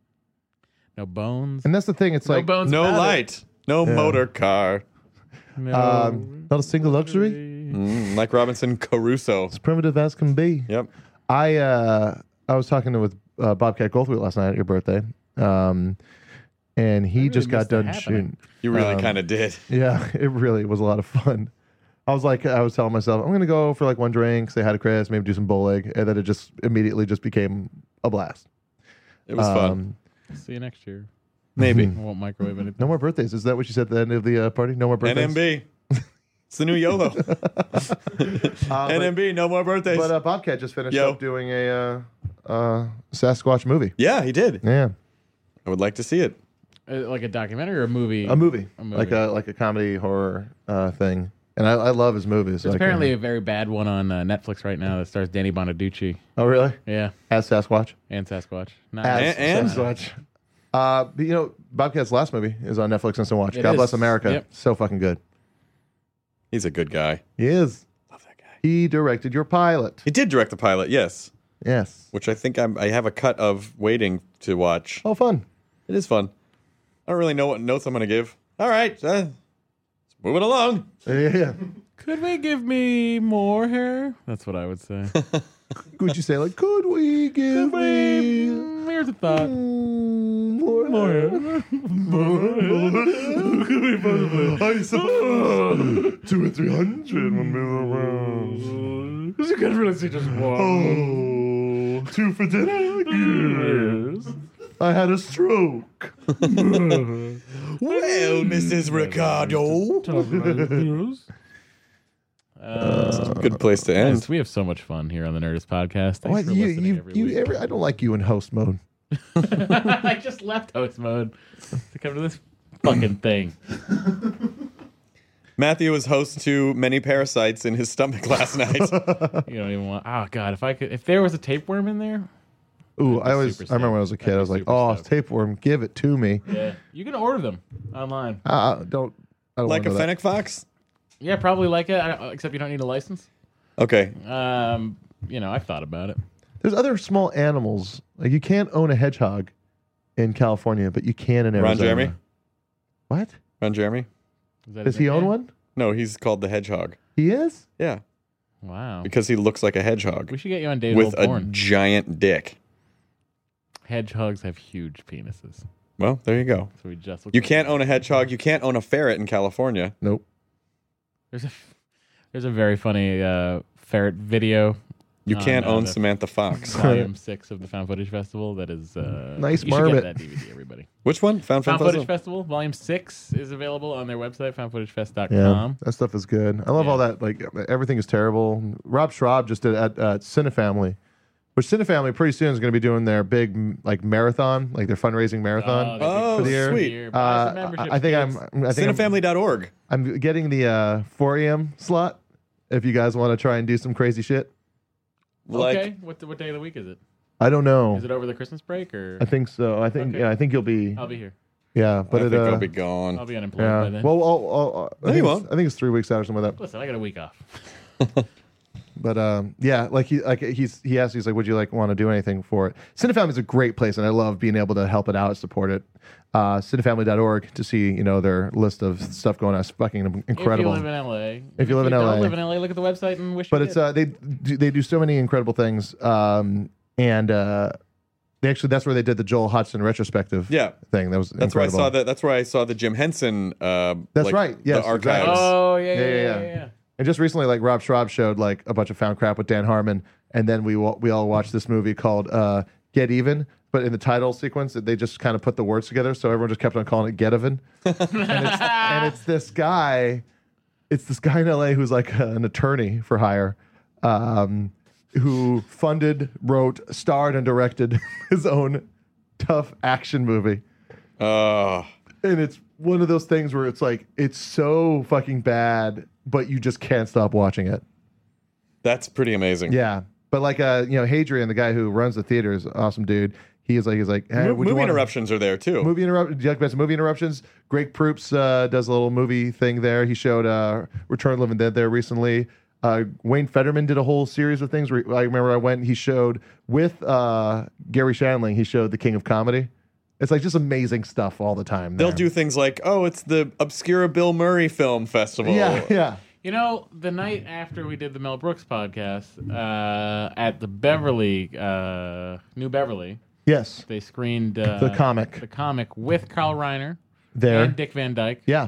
Speaker 8: no bones.
Speaker 7: And that's the thing. It's
Speaker 8: no
Speaker 7: like
Speaker 8: bones.
Speaker 9: No
Speaker 8: about it.
Speaker 9: light. No
Speaker 7: Yeah.
Speaker 9: motor car.
Speaker 8: No.
Speaker 7: um, not a single luxury.
Speaker 9: Mm, Mike Robinson Caruso.
Speaker 7: As primitive as can be.
Speaker 9: Yep.
Speaker 7: I uh, I was talking to, with uh, Bobcat Goldthwait last night at your birthday, um, and he
Speaker 8: really
Speaker 7: just got
Speaker 8: missed it
Speaker 7: done
Speaker 8: happening.
Speaker 7: shooting.
Speaker 9: You really
Speaker 7: Um,
Speaker 9: kind of did.
Speaker 7: Yeah, it really was a lot of fun. I was like, I was telling myself, I'm gonna go for like one drink, say hi to Chris, maybe do some bowling, and then it just immediately just became a blast.
Speaker 9: It was fun.
Speaker 7: Um,
Speaker 8: See you next year.
Speaker 9: Maybe.
Speaker 8: I won't microwave anything.
Speaker 7: No more birthdays. Is that what you said at the end of the uh, party? No more birthdays.
Speaker 9: N M B. It's the new YOLO.
Speaker 7: Uh,
Speaker 9: N M B, no more birthdays.
Speaker 7: But, but uh, Bobcat just finished
Speaker 9: Yo.
Speaker 7: up doing a uh, uh, Sasquatch movie.
Speaker 9: yeah, he did.
Speaker 7: Yeah,
Speaker 9: I would like to see it.
Speaker 8: Uh, like a documentary or a movie?
Speaker 7: a movie,
Speaker 8: A movie.
Speaker 7: like a like a comedy horror uh, thing. And I, I love his movies.
Speaker 8: There's
Speaker 7: Like,
Speaker 8: apparently
Speaker 7: uh,
Speaker 8: a very bad one on uh, Netflix right now that stars Danny Bonaducci.
Speaker 7: oh really?
Speaker 8: Yeah,
Speaker 7: As Sasquatch.
Speaker 8: and Sasquatch. Not
Speaker 7: As
Speaker 9: And- and-
Speaker 7: Sasquatch. Uh, but, you know, Bobcat's last movie is on Netflix Instant Watch.
Speaker 8: It
Speaker 7: God
Speaker 8: is.
Speaker 7: Bless America.
Speaker 8: Yep.
Speaker 7: So fucking good.
Speaker 9: He's a good guy.
Speaker 7: He is.
Speaker 9: Love that guy.
Speaker 7: He directed your pilot.
Speaker 9: He did direct the pilot, yes,
Speaker 7: Yes.
Speaker 9: which I think I'm, I have a cut of waiting to watch.
Speaker 7: Oh, fun.
Speaker 9: It is fun. I don't really know what notes I'm going to give. All right, uh, let's move it along.
Speaker 7: Yeah, yeah, yeah.
Speaker 8: Could we give me more hair? That's what I would say.
Speaker 7: Could you say like, could we give me
Speaker 8: Mm, Here's a thought.
Speaker 7: mm, more, more hair? I suppose two or three hundred would be around.
Speaker 8: You could really see just one.
Speaker 7: Oh, two for dinner? Yes. I had a stroke.
Speaker 9: Well, Missus Ricardo.
Speaker 8: Uh,
Speaker 9: Good place to
Speaker 8: Yes,
Speaker 9: end.
Speaker 8: we have so much fun here on the Nerdist Podcast. Thanks
Speaker 7: What,
Speaker 8: for
Speaker 7: you,
Speaker 8: listening
Speaker 7: you,
Speaker 8: every
Speaker 7: you,
Speaker 8: week.
Speaker 7: every, I don't like you in host mode.
Speaker 8: I just left host mode to come to this fucking thing.
Speaker 9: Matthew was host to many parasites in his stomach last night.
Speaker 8: You don't even want. Oh god, if I could, if there was a tapeworm in there,
Speaker 7: Ooh,
Speaker 8: I'd be
Speaker 7: I always,
Speaker 8: super
Speaker 7: I remember when I was a
Speaker 8: stoked.
Speaker 7: kid,
Speaker 8: I'd
Speaker 7: I
Speaker 8: be
Speaker 7: was like,
Speaker 8: super
Speaker 7: oh,
Speaker 8: stoked.
Speaker 7: tapeworm, give it to me.
Speaker 8: yeah, you can order them online.
Speaker 7: Uh, don't, I don't
Speaker 9: Like a
Speaker 7: wanna know that.
Speaker 9: fennec fox?
Speaker 8: Yeah, probably like it, I- except you don't need a license.
Speaker 9: Okay.
Speaker 8: Um, you know, I've thought about it.
Speaker 7: There's other small animals. Like you can't own a hedgehog in California, but you can in Arizona.
Speaker 9: Ron Jeremy?
Speaker 7: What?
Speaker 9: Ron Jeremy?
Speaker 8: Is that
Speaker 7: Does
Speaker 8: his
Speaker 7: he own
Speaker 8: nickname?
Speaker 7: one?
Speaker 9: No, he's called the hedgehog.
Speaker 7: He is?
Speaker 9: Yeah,
Speaker 8: Wow.
Speaker 9: because he looks like a hedgehog
Speaker 8: We should get you on David
Speaker 9: with a
Speaker 8: Born.
Speaker 9: giant dick.
Speaker 8: Hedgehogs have huge penises,
Speaker 9: Well, there you go.
Speaker 8: so we just look
Speaker 9: You
Speaker 8: like
Speaker 9: can't
Speaker 8: that.
Speaker 9: own a hedgehog. You can't own a ferret in California.
Speaker 7: Nope.
Speaker 8: There's a there's a very funny uh, ferret video.
Speaker 9: You
Speaker 8: on,
Speaker 9: can't
Speaker 8: uh,
Speaker 9: own
Speaker 8: the
Speaker 9: Samantha Fox.
Speaker 8: Volume six of the Found Footage Festival. That is uh,
Speaker 7: Nice
Speaker 8: you should
Speaker 7: marmot.
Speaker 8: get that D V D, everybody.
Speaker 9: Which one? Found,
Speaker 8: Found
Speaker 9: Found
Speaker 8: Footage Festival, Volume six is available on their website, found footage fest dot com.
Speaker 7: Yeah, that stuff is good. I love
Speaker 8: Yeah.
Speaker 7: all that. Like everything is terrible. Rob Schraub just did at uh, Cinefamily, which Cinefamily pretty soon is going to be doing their big m- like marathon, like their fundraising marathon.
Speaker 9: Oh,
Speaker 7: for the year.
Speaker 9: sweet.
Speaker 8: Buy some
Speaker 7: Uh,
Speaker 8: memberships,
Speaker 7: I think
Speaker 8: kids.
Speaker 7: I'm. I think I'm,
Speaker 9: Cinefamily dot org.
Speaker 7: I'm getting the uh, four a.m. slot. If you guys want to try and do some crazy shit,
Speaker 9: Like,
Speaker 8: Okay, what what day of the week is it?
Speaker 7: I don't know.
Speaker 8: Is it over the Christmas break or?
Speaker 7: I think so. I think
Speaker 8: Okay.
Speaker 7: yeah. I think you'll be.
Speaker 8: I'll be here.
Speaker 7: Yeah, but
Speaker 9: I
Speaker 7: it.
Speaker 9: think
Speaker 7: uh,
Speaker 9: I'll be gone.
Speaker 8: I'll be unemployed by
Speaker 7: yeah.
Speaker 8: then.
Speaker 7: Well, I'll, I'll, I'll, I
Speaker 9: No, you
Speaker 7: think it's-
Speaker 9: won't.
Speaker 7: I think it's three weeks out or something like that.
Speaker 8: Listen, I got a week off.
Speaker 7: But um, yeah, like he like he's he asked, he's like, would you like want to do anything for it? Cinefamily is a great place, and I love being able to help it out, support it. Uh, Cinefamily dot org to see you know their list of stuff going on. It's fucking incredible.
Speaker 8: If you live in L A.
Speaker 7: If you live in
Speaker 8: don't
Speaker 7: L A.
Speaker 8: live in L A, look at the website and wish
Speaker 7: but
Speaker 8: you
Speaker 7: it's
Speaker 8: did.
Speaker 7: uh, they do, they do so many incredible things, um, and uh, they actually that's where they did the Joel Hodgson retrospective.
Speaker 9: Yeah.
Speaker 7: thing that was
Speaker 9: That's
Speaker 7: incredible.
Speaker 9: where I saw that. That's where I saw the Jim Henson. Uh,
Speaker 7: That's
Speaker 9: like,
Speaker 7: right. Yes,
Speaker 9: the archives.
Speaker 7: exactly.
Speaker 8: Oh yeah, yeah,
Speaker 7: Yeah,
Speaker 8: yeah,
Speaker 7: yeah,
Speaker 8: yeah.
Speaker 7: yeah.
Speaker 8: yeah.
Speaker 7: And just recently, like Rob Schraub showed like a bunch of found crap with Dan Harmon, and then we wa- we all watched this movie called uh, Get Even. But in the title sequence, they just kind of put the words together, so everyone just kept on calling it Get Even. and, it's, and it's this guy, it's this guy in L A who's like an attorney for hire, um, who funded, wrote, starred, and directed his own tough action movie.
Speaker 9: Oh.
Speaker 7: And it's one of those things where it's like, it's so fucking bad, but you just can't stop watching it.
Speaker 9: That's pretty amazing.
Speaker 7: Yeah. But like, uh, you know, Hadrian, the guy who runs the theater, is an awesome dude. He is like, he's like, hey,
Speaker 9: Mo-
Speaker 7: would you
Speaker 9: movie
Speaker 7: want
Speaker 9: interruptions are there too.
Speaker 7: movie interrupt, Jack Benson movie interruptions. Greg Proops uh, does a little movie thing there. He showed uh, Return of the Living Dead there recently. Uh, Wayne Fetterman did a whole series of things. Where I remember I went and he showed with uh, Gary Shandling. He showed The King of Comedy. It's like just amazing stuff all the time.
Speaker 9: They'll
Speaker 7: there.
Speaker 9: do things like, oh, it's the obscure Bill Murray Film Festival.
Speaker 7: Yeah, yeah.
Speaker 8: You know, the night after we did the Mel Brooks podcast uh, at the Beverly, uh, New Beverly,
Speaker 7: Yes.
Speaker 8: they screened uh,
Speaker 7: The comic.
Speaker 8: the comic with Carl Reiner
Speaker 7: There.
Speaker 8: and Dick Van Dyke.
Speaker 7: Yeah.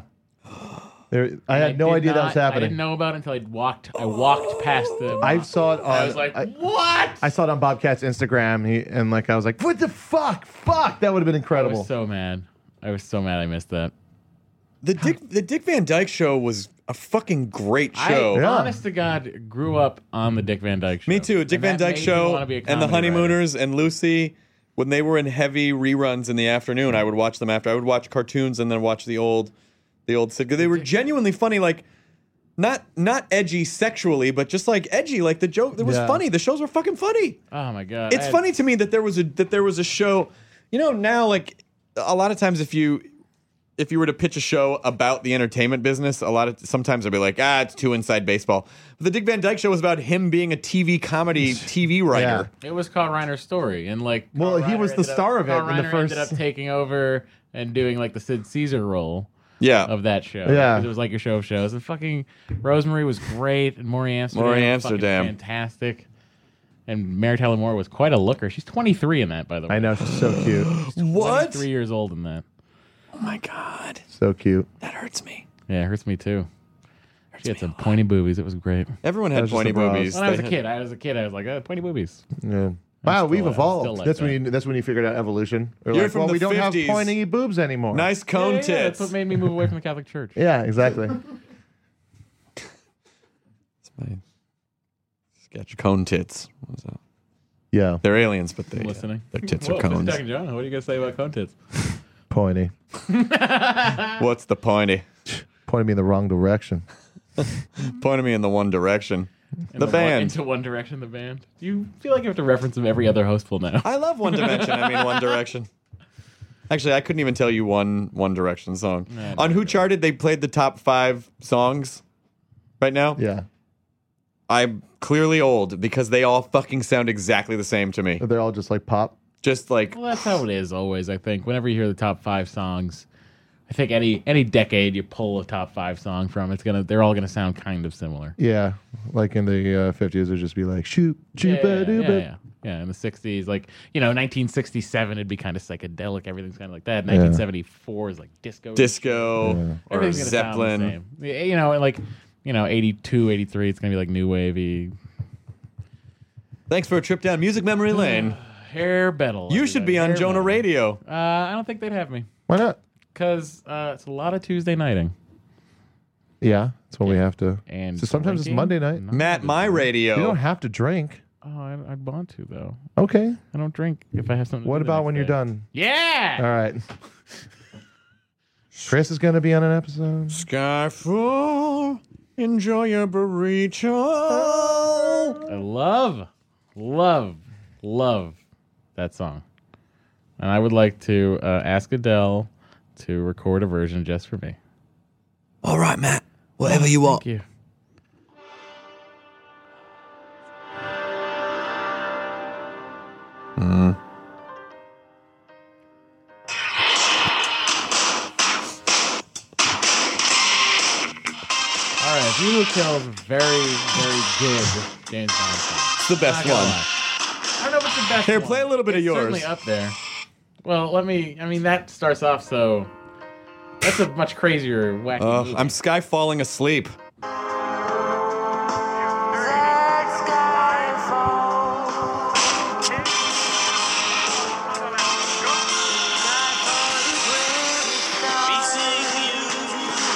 Speaker 7: There, I had no
Speaker 8: did
Speaker 7: idea that was
Speaker 8: not-
Speaker 7: happening.
Speaker 8: I didn't know about it until I walked. I walked past the.
Speaker 7: I saw it on.
Speaker 8: I was like,
Speaker 7: I,
Speaker 8: what?
Speaker 7: I saw it on Bobcat's Instagram, he, and like I was like, "What the fuck? Fuck! That would have been
Speaker 8: I
Speaker 7: incredible."
Speaker 8: was so mad. I was so mad I missed that.
Speaker 9: The Dick the Dick Van Dyke Show was a fucking great show.
Speaker 8: I,
Speaker 7: Yeah.
Speaker 8: honest to God, grew up on the Dick Van Dyke Show.
Speaker 9: Me too. Dick
Speaker 8: And
Speaker 9: Van
Speaker 8: that
Speaker 9: Dyke
Speaker 8: made me
Speaker 9: Show
Speaker 8: wanna be a
Speaker 9: and the
Speaker 8: comedy
Speaker 9: Honeymooners and Lucy. When they were in heavy reruns in the afternoon, I would watch them after. I would watch cartoons and then watch the old, the old. They were genuinely funny, like not not edgy sexually, but just like edgy. Like the joke, it was
Speaker 7: Yeah.
Speaker 9: funny. The shows were fucking funny.
Speaker 8: writer. Oh my God!
Speaker 9: It's
Speaker 8: I had-
Speaker 9: funny to me that there was a that there was a show. You know, now like a lot of times if you if you were to pitch a show about the entertainment business, a lot of sometimes they'll be like, ah, it's too inside baseball. But the Dick Van Dyke Show was about him being a T V comedy T V writer.
Speaker 8: It was Carl Reiner's story, and like,
Speaker 7: Well,
Speaker 8: Carl
Speaker 7: he
Speaker 8: Reiner
Speaker 7: was the
Speaker 8: ended up-
Speaker 7: star of it
Speaker 8: Carl
Speaker 7: in the
Speaker 8: Reiner
Speaker 7: first-
Speaker 8: ended up taking over and doing like the Sid Caesar role
Speaker 9: Yeah.
Speaker 8: of that show.
Speaker 7: Yeah.
Speaker 8: 'Cause it was like your show of shows, and fucking Rosemary was great, and Maury Amsterdam,
Speaker 9: Maury
Speaker 8: fucking
Speaker 9: Amsterdam.
Speaker 8: fantastic, and Mary Tyler Moore was quite a looker. She's twenty-three in that, by the way.
Speaker 7: I know, she's so cute,
Speaker 9: What?
Speaker 8: Three years old in that.
Speaker 9: Oh my god,
Speaker 7: so cute.
Speaker 9: that hurts me.
Speaker 8: Yeah, it hurts me too. She had some pointy boobies. It was great.
Speaker 9: Everyone
Speaker 7: That
Speaker 9: had
Speaker 7: was just
Speaker 9: pointy
Speaker 7: the bras.
Speaker 9: boobies.
Speaker 8: When I was
Speaker 9: They
Speaker 8: a
Speaker 9: had-
Speaker 8: kid, I was a kid. I was like, oh, pointy boobies.
Speaker 7: Yeah. Wow,
Speaker 8: still-
Speaker 7: we've
Speaker 8: I'm
Speaker 7: evolved.
Speaker 8: still like
Speaker 7: that's
Speaker 8: that.
Speaker 7: when you, that's when you figured out evolution. We're
Speaker 9: You're
Speaker 7: like,
Speaker 9: from
Speaker 7: well,
Speaker 9: the
Speaker 7: we don't
Speaker 9: fifties.
Speaker 7: have pointy boobs anymore.
Speaker 9: Nice cone
Speaker 8: Yeah, yeah,
Speaker 9: tits.
Speaker 8: That's what made me move away from the Catholic Church.
Speaker 7: Yeah, exactly.
Speaker 9: My sketch cone tits. What was that?
Speaker 7: Yeah,
Speaker 9: They're aliens, but they
Speaker 8: I'm listening.
Speaker 9: their tits
Speaker 8: Whoa,
Speaker 9: are cones.
Speaker 8: Mister Jack and John, what are you gonna say about cone tits?
Speaker 7: pointy.
Speaker 9: What's the pointy?
Speaker 7: Pointed me in the wrong direction.
Speaker 9: Pointing me in the one direction.
Speaker 8: In
Speaker 9: The
Speaker 8: one-
Speaker 9: band.
Speaker 8: into One Direction, the band. Do you feel like you have to reference them every other hostful now?
Speaker 9: I love One Dimension. I mean, One Direction. Actually, I couldn't even tell you one One Direction song.
Speaker 8: Nah,
Speaker 9: On Who Charted, they played the top five songs right now.
Speaker 7: Yeah,
Speaker 9: I'm clearly old because they all fucking sound exactly the same to me.
Speaker 7: they're all just like pop.
Speaker 9: Just like,
Speaker 8: Well, that's how it is always. I think whenever you hear the top five songs, I think any any decade you pull a top five song from, it's gonna they're all gonna sound kind of similar.
Speaker 7: Yeah, like in the uh, fifties, it'd just be like shoot, shoot,
Speaker 8: yeah,
Speaker 7: ba doo
Speaker 8: yeah,
Speaker 7: ba.
Speaker 8: yeah. Yeah, in the sixties, like, you know, nineteen sixty-seven, it'd be kind of psychedelic. Everything's kind of like that. nineteen seventy-four is like disco.
Speaker 9: disco or
Speaker 8: Everything's gonna sound the
Speaker 9: Zeppelin.
Speaker 8: same. Yeah, you know, and like, you know, eighty-two, eighty-three, it's going to be like new wavy.
Speaker 9: Thanks for a trip down music memory lane.
Speaker 8: Hair metal.
Speaker 9: You should be on
Speaker 8: Hair
Speaker 9: Jonah
Speaker 8: metal.
Speaker 9: Radio.
Speaker 8: Uh, I don't think they'd have me.
Speaker 7: Why not?
Speaker 8: Because uh, it's a lot of Tuesday nighting.
Speaker 7: Yeah, that's what we have to.
Speaker 8: And
Speaker 7: So sometimes it's
Speaker 8: drinking?
Speaker 7: Monday night.
Speaker 8: No,
Speaker 9: Matt, my
Speaker 7: You
Speaker 9: radio.
Speaker 7: don't have to drink.
Speaker 8: Oh, I, I'd want to, though.
Speaker 7: Okay.
Speaker 8: I don't drink if I have something to
Speaker 7: What
Speaker 8: do the
Speaker 7: about
Speaker 8: next
Speaker 7: when you're
Speaker 8: day.
Speaker 7: done?
Speaker 8: Yeah!
Speaker 7: All right. Chris is going to be on an episode.
Speaker 9: Skyfall, enjoy your burrito.
Speaker 8: I love, love, love that song. And I would like to uh, ask Adele to record a version just for me.
Speaker 9: All right, Matt. Whatever you want.
Speaker 8: Thank you. All right, He Who Kills, very, very good James Bond song.
Speaker 9: It's the best
Speaker 8: Not gonna
Speaker 9: one.
Speaker 8: lie. I don't know if it's the best
Speaker 9: Here,
Speaker 8: one.
Speaker 9: play a little bit of
Speaker 8: It's
Speaker 9: yours.
Speaker 8: Certainly up there. Well, let me. I mean, that starts off so. That's a much crazier, wacky
Speaker 9: Uh,
Speaker 8: movie.
Speaker 9: I'm sky falling asleep.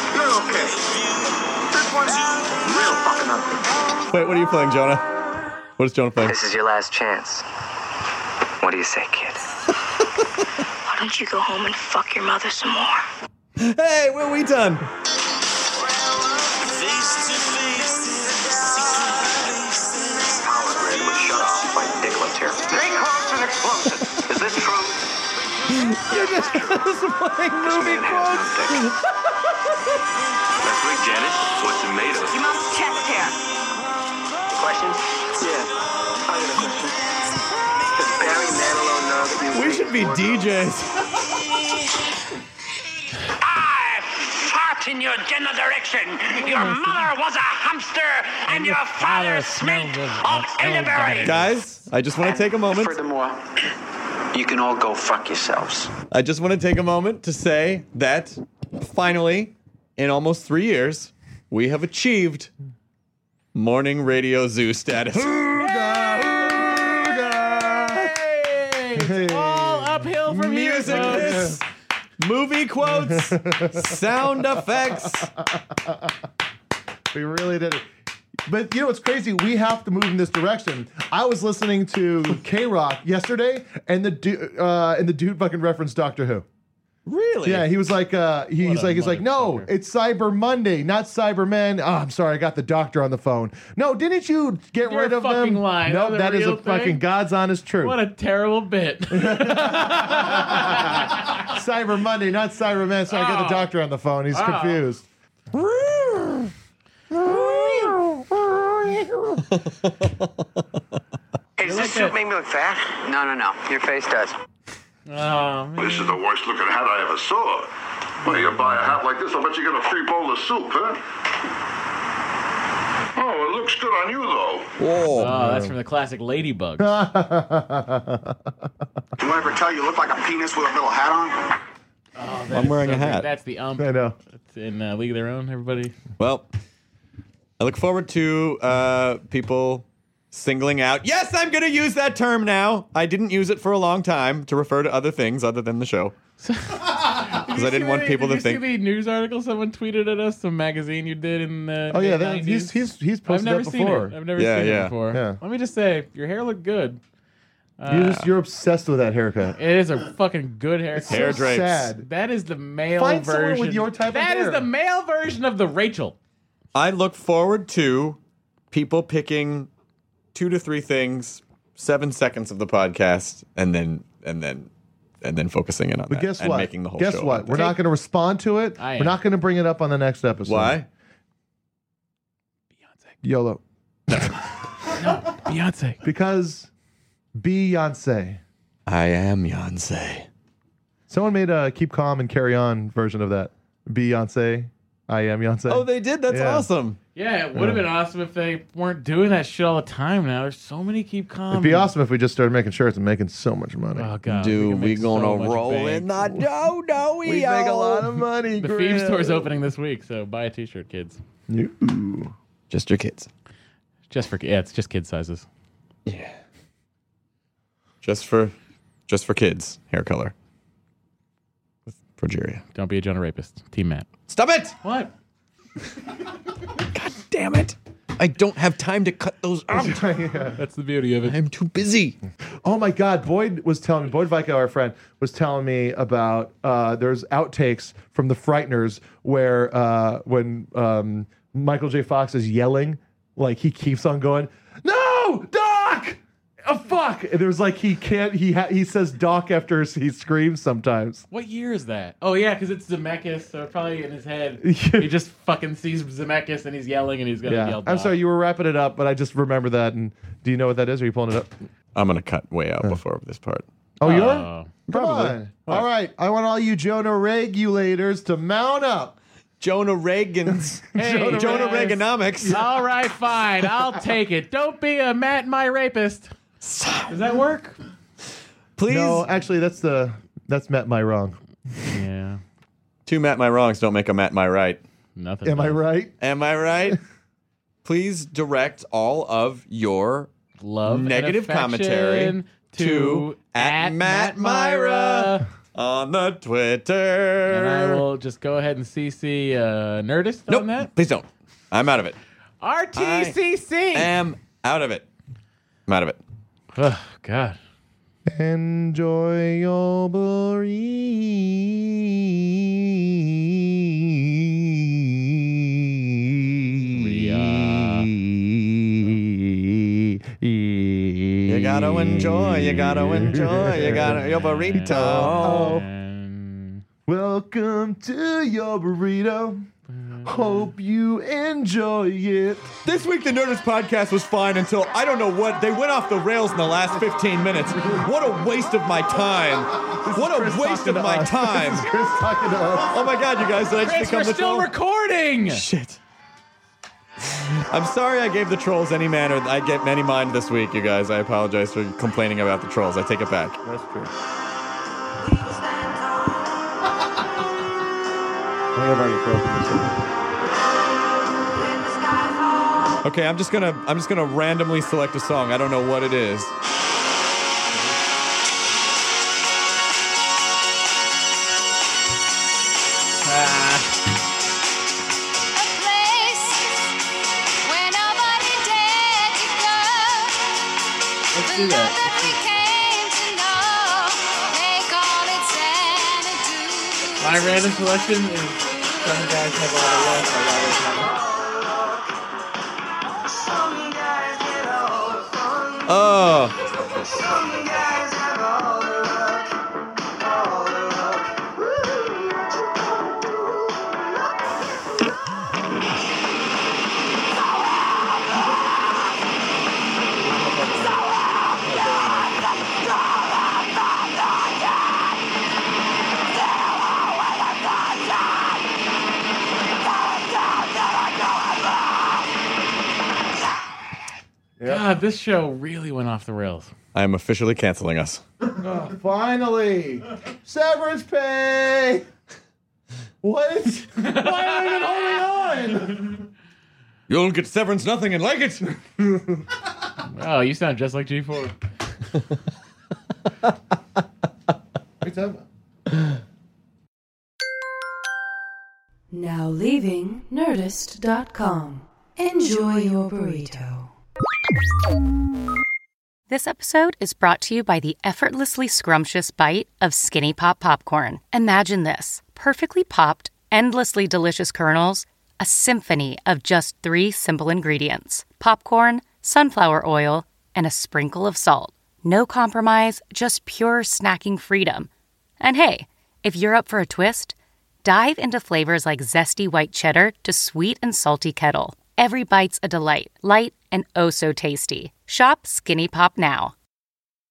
Speaker 9: Wait, what are you playing, Jonah? What is Jonah playing?
Speaker 10: This is your last chance. What do you say, kid?
Speaker 11: Why don't you go home and fuck your mother some more?
Speaker 9: Hey, what are we done?
Speaker 10: Power grid was shut off by Dicklets here. They caused an explosion. Is this true?
Speaker 9: You're just playing movie quotes.
Speaker 10: That's right, Janet. What's it made of?
Speaker 11: Your mom's chest hair.
Speaker 10: Questions? Yeah. I got a question. Does Barry Manilow know that you...
Speaker 9: We should be D Js.
Speaker 12: I fart in your general direction. Your mother was a hamster, and your father smelled of elderberry.
Speaker 9: Guys, I just want to take a moment.
Speaker 10: Furthermore, you can all go fuck yourselves.
Speaker 9: I just want to take a moment to say that finally, in almost three years, we have achieved morning radio zoo status.
Speaker 8: It's all uphill from here,
Speaker 9: Music
Speaker 8: folks.
Speaker 9: hits, movie quotes, sound effects.
Speaker 7: We really did it. But you know what's crazy? We have to move in this direction. I was listening to K-Rock yesterday, and the dude, uh, and the dude fucking referenced Doctor Who.
Speaker 9: Really?
Speaker 7: Yeah, he was like, uh, he, he's
Speaker 8: a
Speaker 7: like, he's like, no, it's Cyber Monday, not Cybermen. Oh, I'm sorry, I got the doctor on the phone. No, didn't you get
Speaker 8: You're
Speaker 7: rid
Speaker 8: a
Speaker 7: of
Speaker 8: fucking
Speaker 7: them?
Speaker 8: lying.
Speaker 7: No,
Speaker 8: That was a
Speaker 7: that is a
Speaker 8: real thing?
Speaker 7: fucking God's honest truth.
Speaker 8: What a terrible bit.
Speaker 7: Cyber Monday, not Cybermen. So I got the
Speaker 8: Oh.
Speaker 7: doctor on the phone. He's
Speaker 8: Oh.
Speaker 7: confused.
Speaker 10: Hey, does this suit make me look fat? No, no, no. Your face does.
Speaker 8: Oh, man.
Speaker 13: This is the worst looking hat I ever saw. Well, you buy a hat like this, I bet you get a free bowl of soup, huh? Oh, it looks good on you, though.
Speaker 9: Whoa.
Speaker 8: Oh, that's from the classic Ladybug.
Speaker 13: Do I ever tell you you look like a penis with a little hat on?
Speaker 8: Oh,
Speaker 9: I'm wearing a hat.
Speaker 8: That's the ump.
Speaker 7: I know.
Speaker 8: It's in uh, League of Their Own, everybody.
Speaker 9: Well, I look forward to uh, people singling out. Yes, I'm going to use that term now. I didn't use it for a long time to refer to other things other than the show. Because I didn't want people
Speaker 8: did
Speaker 9: to think.
Speaker 8: you see the news article someone tweeted at us? Some magazine you did in the
Speaker 7: Oh yeah, that,
Speaker 8: nineties?
Speaker 7: he's he's he's
Speaker 8: I've
Speaker 7: posted
Speaker 8: never
Speaker 7: that
Speaker 8: seen
Speaker 7: before.
Speaker 8: it. I've never
Speaker 9: Yeah,
Speaker 8: seen
Speaker 9: yeah.
Speaker 8: it before.
Speaker 7: Yeah.
Speaker 8: Let me just say, your hair looked good. Uh,
Speaker 7: You're just you're obsessed with that haircut.
Speaker 8: It is a fucking good haircut.
Speaker 7: So Hair drapes. sad.
Speaker 8: That is the male
Speaker 7: Find
Speaker 8: version.
Speaker 7: someone with your type of
Speaker 8: That is
Speaker 7: hair.
Speaker 8: the male version of the Rachel.
Speaker 9: I look forward to people picking two to three things, seven seconds of the podcast, and then and then and then focusing in on
Speaker 7: But
Speaker 9: that
Speaker 7: guess
Speaker 9: and
Speaker 7: what?
Speaker 9: making the whole
Speaker 7: guess
Speaker 9: show.
Speaker 7: what?
Speaker 9: about
Speaker 7: We're
Speaker 9: that.
Speaker 7: not going to respond to it.
Speaker 8: I
Speaker 7: We're
Speaker 8: am.
Speaker 7: not going to bring it up on the next episode.
Speaker 9: Why?
Speaker 7: YOLO.
Speaker 8: Beyonce.
Speaker 7: Because Beyonce.
Speaker 9: I am Beyonce.
Speaker 7: Someone made a Keep Calm and Carry On version of that. Beyonce. I am Beyonce.
Speaker 9: Oh, they did? That's
Speaker 7: Yeah.
Speaker 9: awesome.
Speaker 8: Yeah, it would have been awesome if they weren't doing that shit all the time now. There's so many keep calm.
Speaker 7: It'd be awesome if we just started making shirts and making so much money.
Speaker 8: Oh, God.
Speaker 9: Dude,
Speaker 8: can
Speaker 9: we
Speaker 8: make so
Speaker 9: gonna
Speaker 8: much
Speaker 9: roll
Speaker 8: bank.
Speaker 9: in the dough, dough.
Speaker 7: We make a lot of money.
Speaker 8: The
Speaker 7: Graham.
Speaker 8: Phoebe store's opening this week, so buy a t-shirt, kids.
Speaker 7: Ooh.
Speaker 9: Just your kids.
Speaker 8: Just for yeah, it's just kid sizes.
Speaker 9: Yeah. Just for, just for kids. Hair color. With progeria.
Speaker 8: Don't be a Jonah rapist. Team Matt.
Speaker 9: Stop it!
Speaker 8: What?
Speaker 9: God damn it! I don't have time to cut those out.
Speaker 8: That's the beauty of it.
Speaker 9: I'm too busy.
Speaker 7: Oh my God! Boyd was telling me. Boyd Vico, our friend, was telling me about. Uh, there's outtakes from The Frighteners where uh, when um, Michael J. Fox is yelling, like he keeps on going, "No, Doc! Oh fuck!" And there's like he can't. He ha- he says Doc after he screams sometimes.
Speaker 8: What year is that? Oh yeah, because it's Zemeckis, so probably in his head he just fucking sees Zemeckis and he's yelling and he's gonna
Speaker 7: Yeah.
Speaker 8: yell.
Speaker 7: I'm
Speaker 8: Doc.
Speaker 7: sorry, you were wrapping it up, but I just remember that. And do you know what that is? Are you pulling it up?
Speaker 9: I'm gonna cut way out before this part.
Speaker 7: Oh, you're?
Speaker 8: Oh.
Speaker 7: Come on. All right. I want all you Jonah regulators to mount up.
Speaker 9: Jonah Reagan's
Speaker 8: Hey,
Speaker 9: Jonah, Jonah
Speaker 8: guys.
Speaker 9: Reaganomics.
Speaker 8: All right, fine. I'll take it. Don't be a Matt my rapist. Does that work?
Speaker 9: Please.
Speaker 7: No, actually, that's the that's Matt my wrong.
Speaker 8: Yeah.
Speaker 9: Two Matt my wrongs don't make a Matt my right.
Speaker 8: Nothing.
Speaker 7: Am I
Speaker 8: does.
Speaker 7: right?
Speaker 9: Am I right? Please direct all of your
Speaker 8: Love and
Speaker 9: negative commentary
Speaker 8: affection
Speaker 9: to at Matt Myra on the Twitter.
Speaker 8: And I will just go ahead and C C uh, Nerdist
Speaker 9: Nope,
Speaker 8: on that.
Speaker 9: please don't. I'm out of it.
Speaker 8: R T C C.
Speaker 9: I am out of it. I'm out of it.
Speaker 8: Oh, God.
Speaker 7: Enjoy your burrito.
Speaker 9: You gotta enjoy, you gotta enjoy, you gotta, your burrito.
Speaker 7: Welcome to your burrito. Hope you enjoy it.
Speaker 9: This week, the Nerdist podcast was fine until, I don't know what, they went off the rails in the last fifteen minutes. What a waste of my time. What a waste of my time.
Speaker 7: This is Chris talking to us.
Speaker 9: Oh my God, you guys, did I just
Speaker 8: Chris,
Speaker 9: become
Speaker 8: we're
Speaker 9: the
Speaker 8: still
Speaker 9: troll?
Speaker 8: recording.
Speaker 9: Shit. I'm sorry I gave the trolls any man, or I get any mind this week, you guys. I apologize for complaining about the trolls. I take it back.
Speaker 7: That's true. I think I've already broken this one.
Speaker 9: Okay, I'm just gonna I'm just gonna randomly select a song. I don't know what it is.
Speaker 8: Let's do that. My random selection is Some Guys Have All the Love by Robert Plant.
Speaker 9: Oh.
Speaker 8: God, this show really went off the rails.
Speaker 9: I am officially canceling us.
Speaker 7: Oh, finally, severance pay. What? Why am I even holding on?
Speaker 9: You'll get severance nothing and like it.
Speaker 8: Oh, you sound just like G four.
Speaker 6: Now leaving Nerdist dot com. Enjoy your burrito.
Speaker 14: This episode is brought to you by the effortlessly scrumptious bite of Skinny Pop Popcorn. Imagine this. Perfectly popped, endlessly delicious kernels, a symphony of just three simple ingredients. Popcorn, sunflower oil, and a sprinkle of salt. No compromise, just pure snacking freedom. And hey, if you're up for a twist, dive into flavors like zesty white cheddar to sweet and salty kettle. Every bite's a delight, light and oh so tasty. Shop Skinny Pop now.